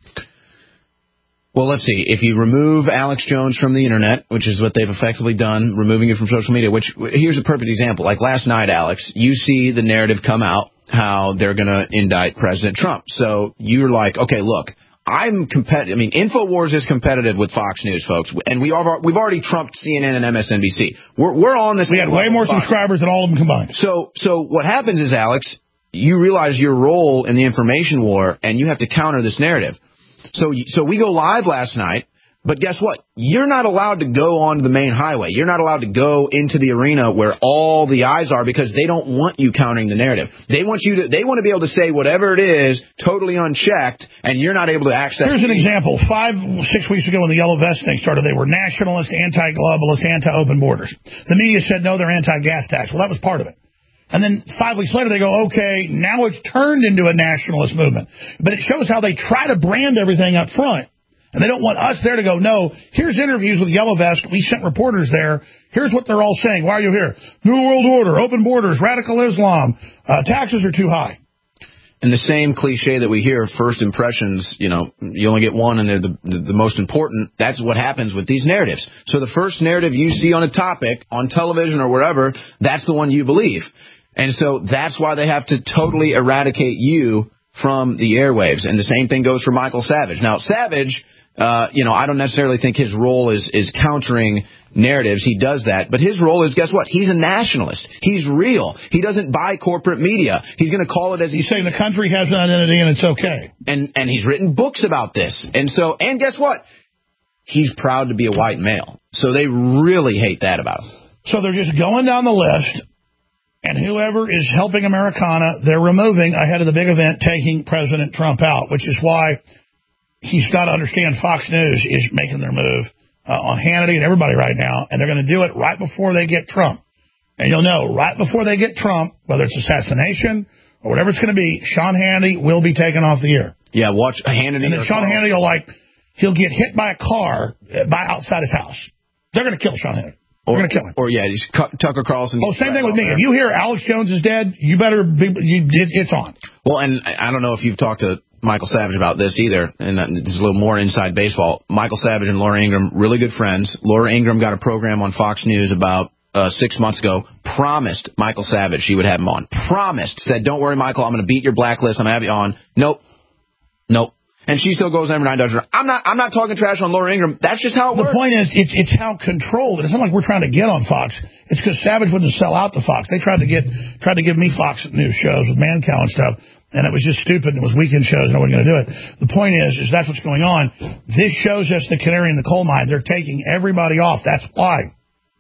Well, let's see. If you remove Alex Jones from the Internet, which is what they've effectively done, removing it from social media, which here's a perfect example. Like last night, Alex, you see the narrative come out how they're going to indict President Trump. So you're like, okay, look, I'm competitive. I mean, InfoWars is competitive with Fox News, folks, and we are, we've already trumped C N N and M S N B C. We're, we're on this. We had way more subscribers than all of them combined. So, so what happens is, Alex, you realize your role in the information war, and you have to counter this narrative. So, so we go live last night, but guess what? You're not allowed to go onto the main highway. You're not allowed to go into the arena where all the eyes are because they don't want you countering the narrative. They want you to. They want to be able to say whatever it is, totally unchecked, and you're not able to access. Here's an example. Five, six weeks ago when the Yellow Vest thing started, they were nationalist, anti-globalist, anti-open borders. The media said, no, they're anti-gas tax. Well, that was part of it. And then five weeks later, they go, okay, now it's turned into a nationalist movement. But it shows how they try to brand everything up front. And they don't want us there to go, no, here's interviews with Yellow Vest. We sent reporters there. Here's what they're all saying. Why are you here? New World Order, open borders, radical Islam, uh, taxes are too high. And the same cliche that we hear, first impressions, you know, you only get one and they're the, the, the most important. That's what happens with these narratives. So the first narrative you see on a topic, on television or wherever, that's the one you believe. And so that's why they have to totally eradicate you from the airwaves. And the same thing goes for Michael Savage. Now, Savage, uh, you know, I don't necessarily think his role is, is countering narratives. He does that. But his role is, guess what? He's a nationalist. He's real. He doesn't buy corporate media. He's going to call it as he's saying the country has an identity and it's okay. And, and he's written books about this. And so, and guess what? He's proud to be a white male. So they really hate that about him. So they're just going down the list. And whoever is helping Americana, they're removing ahead of the big event, taking President Trump out, which is why he's got to understand Fox News is making their move uh, on Hannity and everybody right now, and they're going to do it right before they get Trump. And you'll know, right before they get Trump, whether it's assassination or whatever it's going to be, Sean Hannity will be taken off the air. Yeah, watch Hannity. And then Sean Hannity will, like, he'll get hit by a car by outside his house. They're going to kill Sean Hannity. We're going to kill him. Or, yeah, he's Tucker Carlson. Oh, same thing with me. There. If you hear Alex Jones is dead, you better be, you, it, it's on. Well, and I don't know if you've talked to Michael Savage about this either, and this is a little more inside baseball. Michael Savage and Laura Ingraham, really good friends. Laura Ingraham got a program on Fox News about uh, six months ago, promised Michael Savage she would have him on. Promised. Said, don't worry, Michael, I'm going to beat your blacklist. I'm going to have you on. Nope. Nope. And she still goes number nine does. I'm not. I'm not talking trash on Laura Ingraham. That's just how it the works. The point is, it's it's how controlled. It's not like we're trying to get on Fox. It's because Savage wouldn't sell out to Fox. They tried to get tried to give me Fox News shows with Mancow and stuff, and it was just stupid. And it was weekend shows, and I wasn't going to do it. The point is, is that's what's going on. This shows us the canary in the coal mine. They're taking everybody off. That's why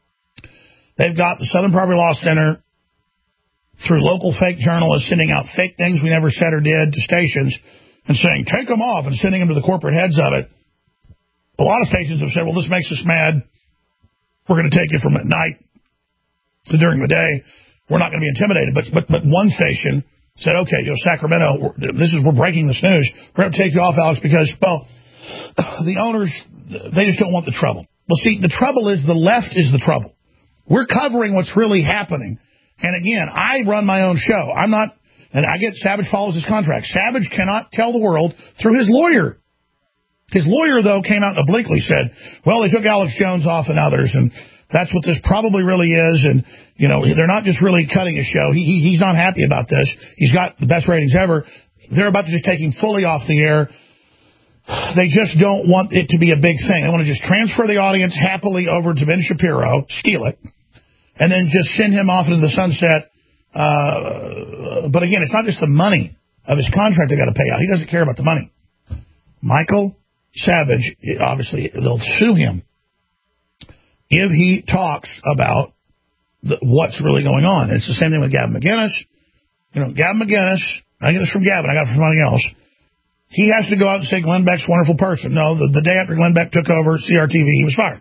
they've got the Southern Poverty Law Center through local fake journalists sending out fake things we never said or did to stations. And saying, take them off, and sending them to the corporate heads of it. A lot of stations have said, well, this makes us mad. We're going to take it from at night to during the day. We're not going to be intimidated. But but but one station said, okay, you know, Sacramento, this is we're breaking this news. We're going to take you off, Alex, because, well, the owners, they just don't want the trouble. Well, see, the trouble is the left is the trouble. We're covering what's really happening. And, again, I run my own show. I'm not... And I get Savage follows his contract. Savage cannot tell the world through his lawyer. His lawyer, though, came out and obliquely said, well, they took Alex Jones off and others, and that's what this probably really is, and, you know, they're not just really cutting his show. He, he He's not happy about this. He's got the best ratings ever. They're about to just take him fully off the air. They just don't want it to be a big thing. They want to just transfer the audience happily over to Ben Shapiro, steal it, and then just send him off into the sunset. Uh, but again, it's not just the money of his contract they got to pay out. He doesn't care about the money. Michael Savage, obviously, they'll sue him if he talks about the, what's really going on. And it's the same thing with Gavin McInnes. You know, Gavin McInnes, I get this from Gavin, I got it from somebody else. He has to go out and say Glenn Beck's a wonderful person. No, the, the day after Glenn Beck took over C R T V, he was fired.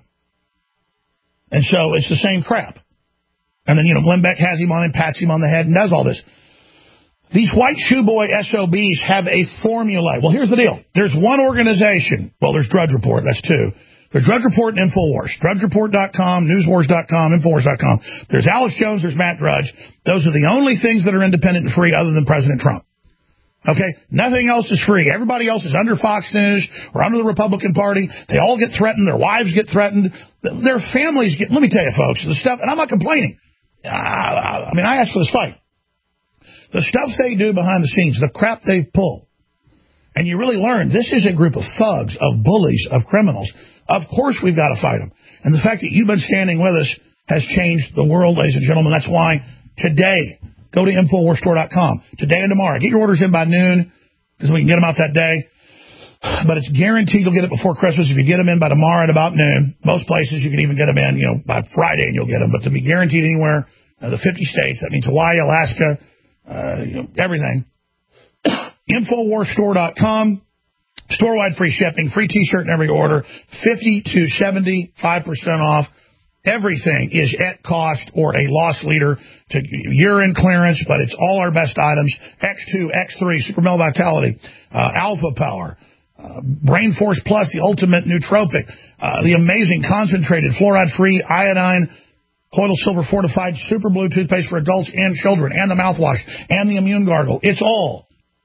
And so it's the same crap. And then, you know, Glenn Beck has him on and pats him on the head and does all this. These white shoe boy S O Bs have a formula. Well, here's the deal. There's one organization. Well, there's Drudge Report. That's two. There's Drudge Report and InfoWars. Drudge Report dot com, Newswars dot com, InfoWars dot com. There's Alex Jones. There's Matt Drudge. Those are the only things that are independent and free other than President Trump. Okay? Nothing else is free. Everybody else is under Fox News or under the Republican Party. They all get threatened. Their wives get threatened. Their families get... Let me tell you, folks, the stuff... And I'm not complaining. Uh, I mean, I asked for this fight. The stuff they do behind the scenes, the crap they pull, and you really learn this is a group of thugs, of bullies, of criminals. Of course we've got to fight them. And the fact that you've been standing with us has changed the world, ladies and gentlemen. That's why today, go to InfoWars Store dot com. Today and tomorrow. Get your orders in by noon because we can get them out that day. But it's guaranteed you'll get it before Christmas if you get them in by tomorrow at about noon. Most places you can even get them in, you know, by Friday and you'll get them. But to be guaranteed anywhere, uh, the fifty states, that means Hawaii, Alaska, Uh, you know, everything. InfoWars Store dot com. Store-wide free shipping, free T-shirt in every order, fifty to seventy-five percent off. Everything is at cost or a loss leader to urine clearance, but it's all our best items. X two, X three, Super Male Vitality, uh, Alpha Power, uh, Brain Force Plus, the ultimate nootropic, uh, the amazing concentrated fluoride-free iodine colloidal silver fortified super blue toothpaste for adults and children, and the mouthwash, and the immune gargle. It's all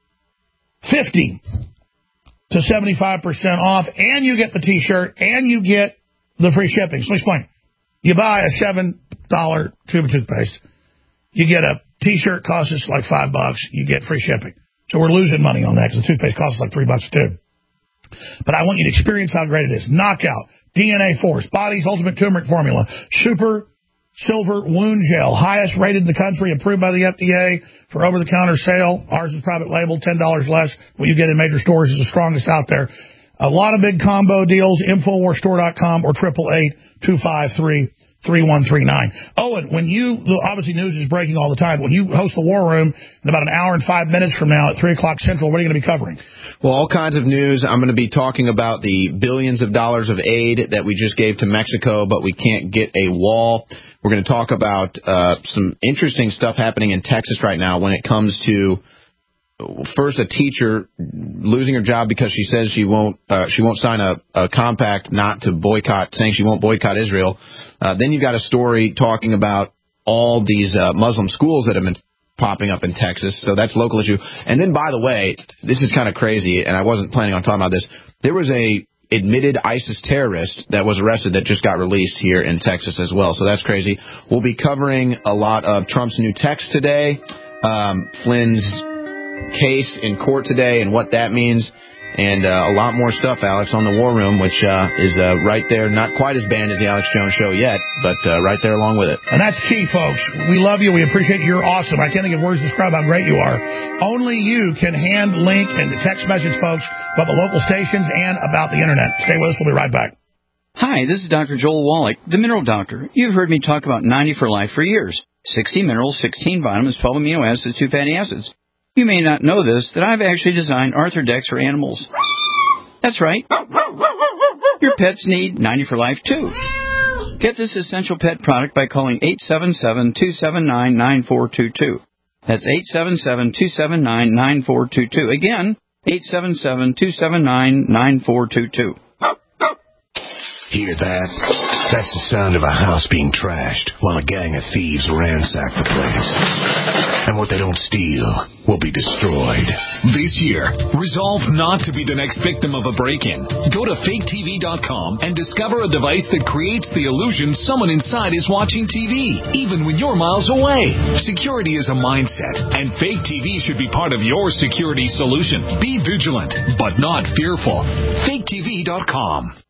fifty to seventy-five percent off, and you get the T-shirt, and you get the free shipping. So let me explain. You buy a seven dollar tube of toothpaste. You get a T-shirt, costs us like five bucks. You get free shipping. So we're losing money on that because the toothpaste costs us like three bucks too. But I want you to experience how great it is. Knockout, D N A Force, Body's Ultimate Turmeric Formula, Super Silver Wound Gel, highest rated in the country, approved by the F D A for over-the-counter sale. Ours is private label, ten dollars less. What you get in major stores is the strongest out there. A lot of big combo deals, InfoWars Store dot com or eight eight eight, two five three, three one three nine. Oh, and when you, obviously news is breaking all the time, when you host the War Room in about an hour and five minutes from now at three o'clock Central, what are you going to be covering? Well, all kinds of news. I'm going to be talking about the billions of dollars of aid that we just gave to Mexico, but we can't get a wall. We're going to talk about uh, some interesting stuff happening in Texas right now when it comes to, first, a teacher losing her job because she says she won't uh, she won't sign a, a compact not to boycott, saying she won't boycott Israel. Uh, then you've got a story talking about all these uh, Muslim schools that have been popping up in Texas, so that's a local issue. And then, by the way, this is kind of crazy, and I wasn't planning on talking about this. There was a admitted ISIS terrorist that was arrested that just got released here in Texas as well, so that's crazy. We'll be covering a lot of Trump's new text today, um, Flynn's case in court today and what that means, and uh, a lot more stuff, Alex, on the War Room, which uh, is uh, right there, not quite as banned as the Alex Jones Show yet, but uh, right there along with it. And that's key, folks. We love you. We appreciate you. You're awesome. I can't think of words to describe how great you are. Only you can hand, link, and text message folks about the local stations and about the Internet. Stay with us. We'll be right back. Hi, this is Doctor Joel Wallach, the Mineral Doctor. You've heard me talk about ninety for Life for years. sixty minerals, sixteen vitamins, twelve amino acids, two fatty acids. You may not know this, that I've actually designed Arthrodex for animals. That's right. Your pets need ninety for Life, too. Get this essential pet product by calling eight seven seven, two seven nine, nine four two two. That's eight seven seven, two seven nine, nine four two two. Again, eight seven seven, two seven nine, nine four two two. Hear that? That's the sound of a house being trashed while a gang of thieves ransack the place. And what they don't steal will be destroyed. This year, resolve not to be the next victim of a break-in. Go to fake T V dot com and discover a device that creates the illusion someone inside is watching T V, even when you're miles away. Security is a mindset, and Fake T V should be part of your security solution. Be vigilant, but not fearful. fake T V dot com.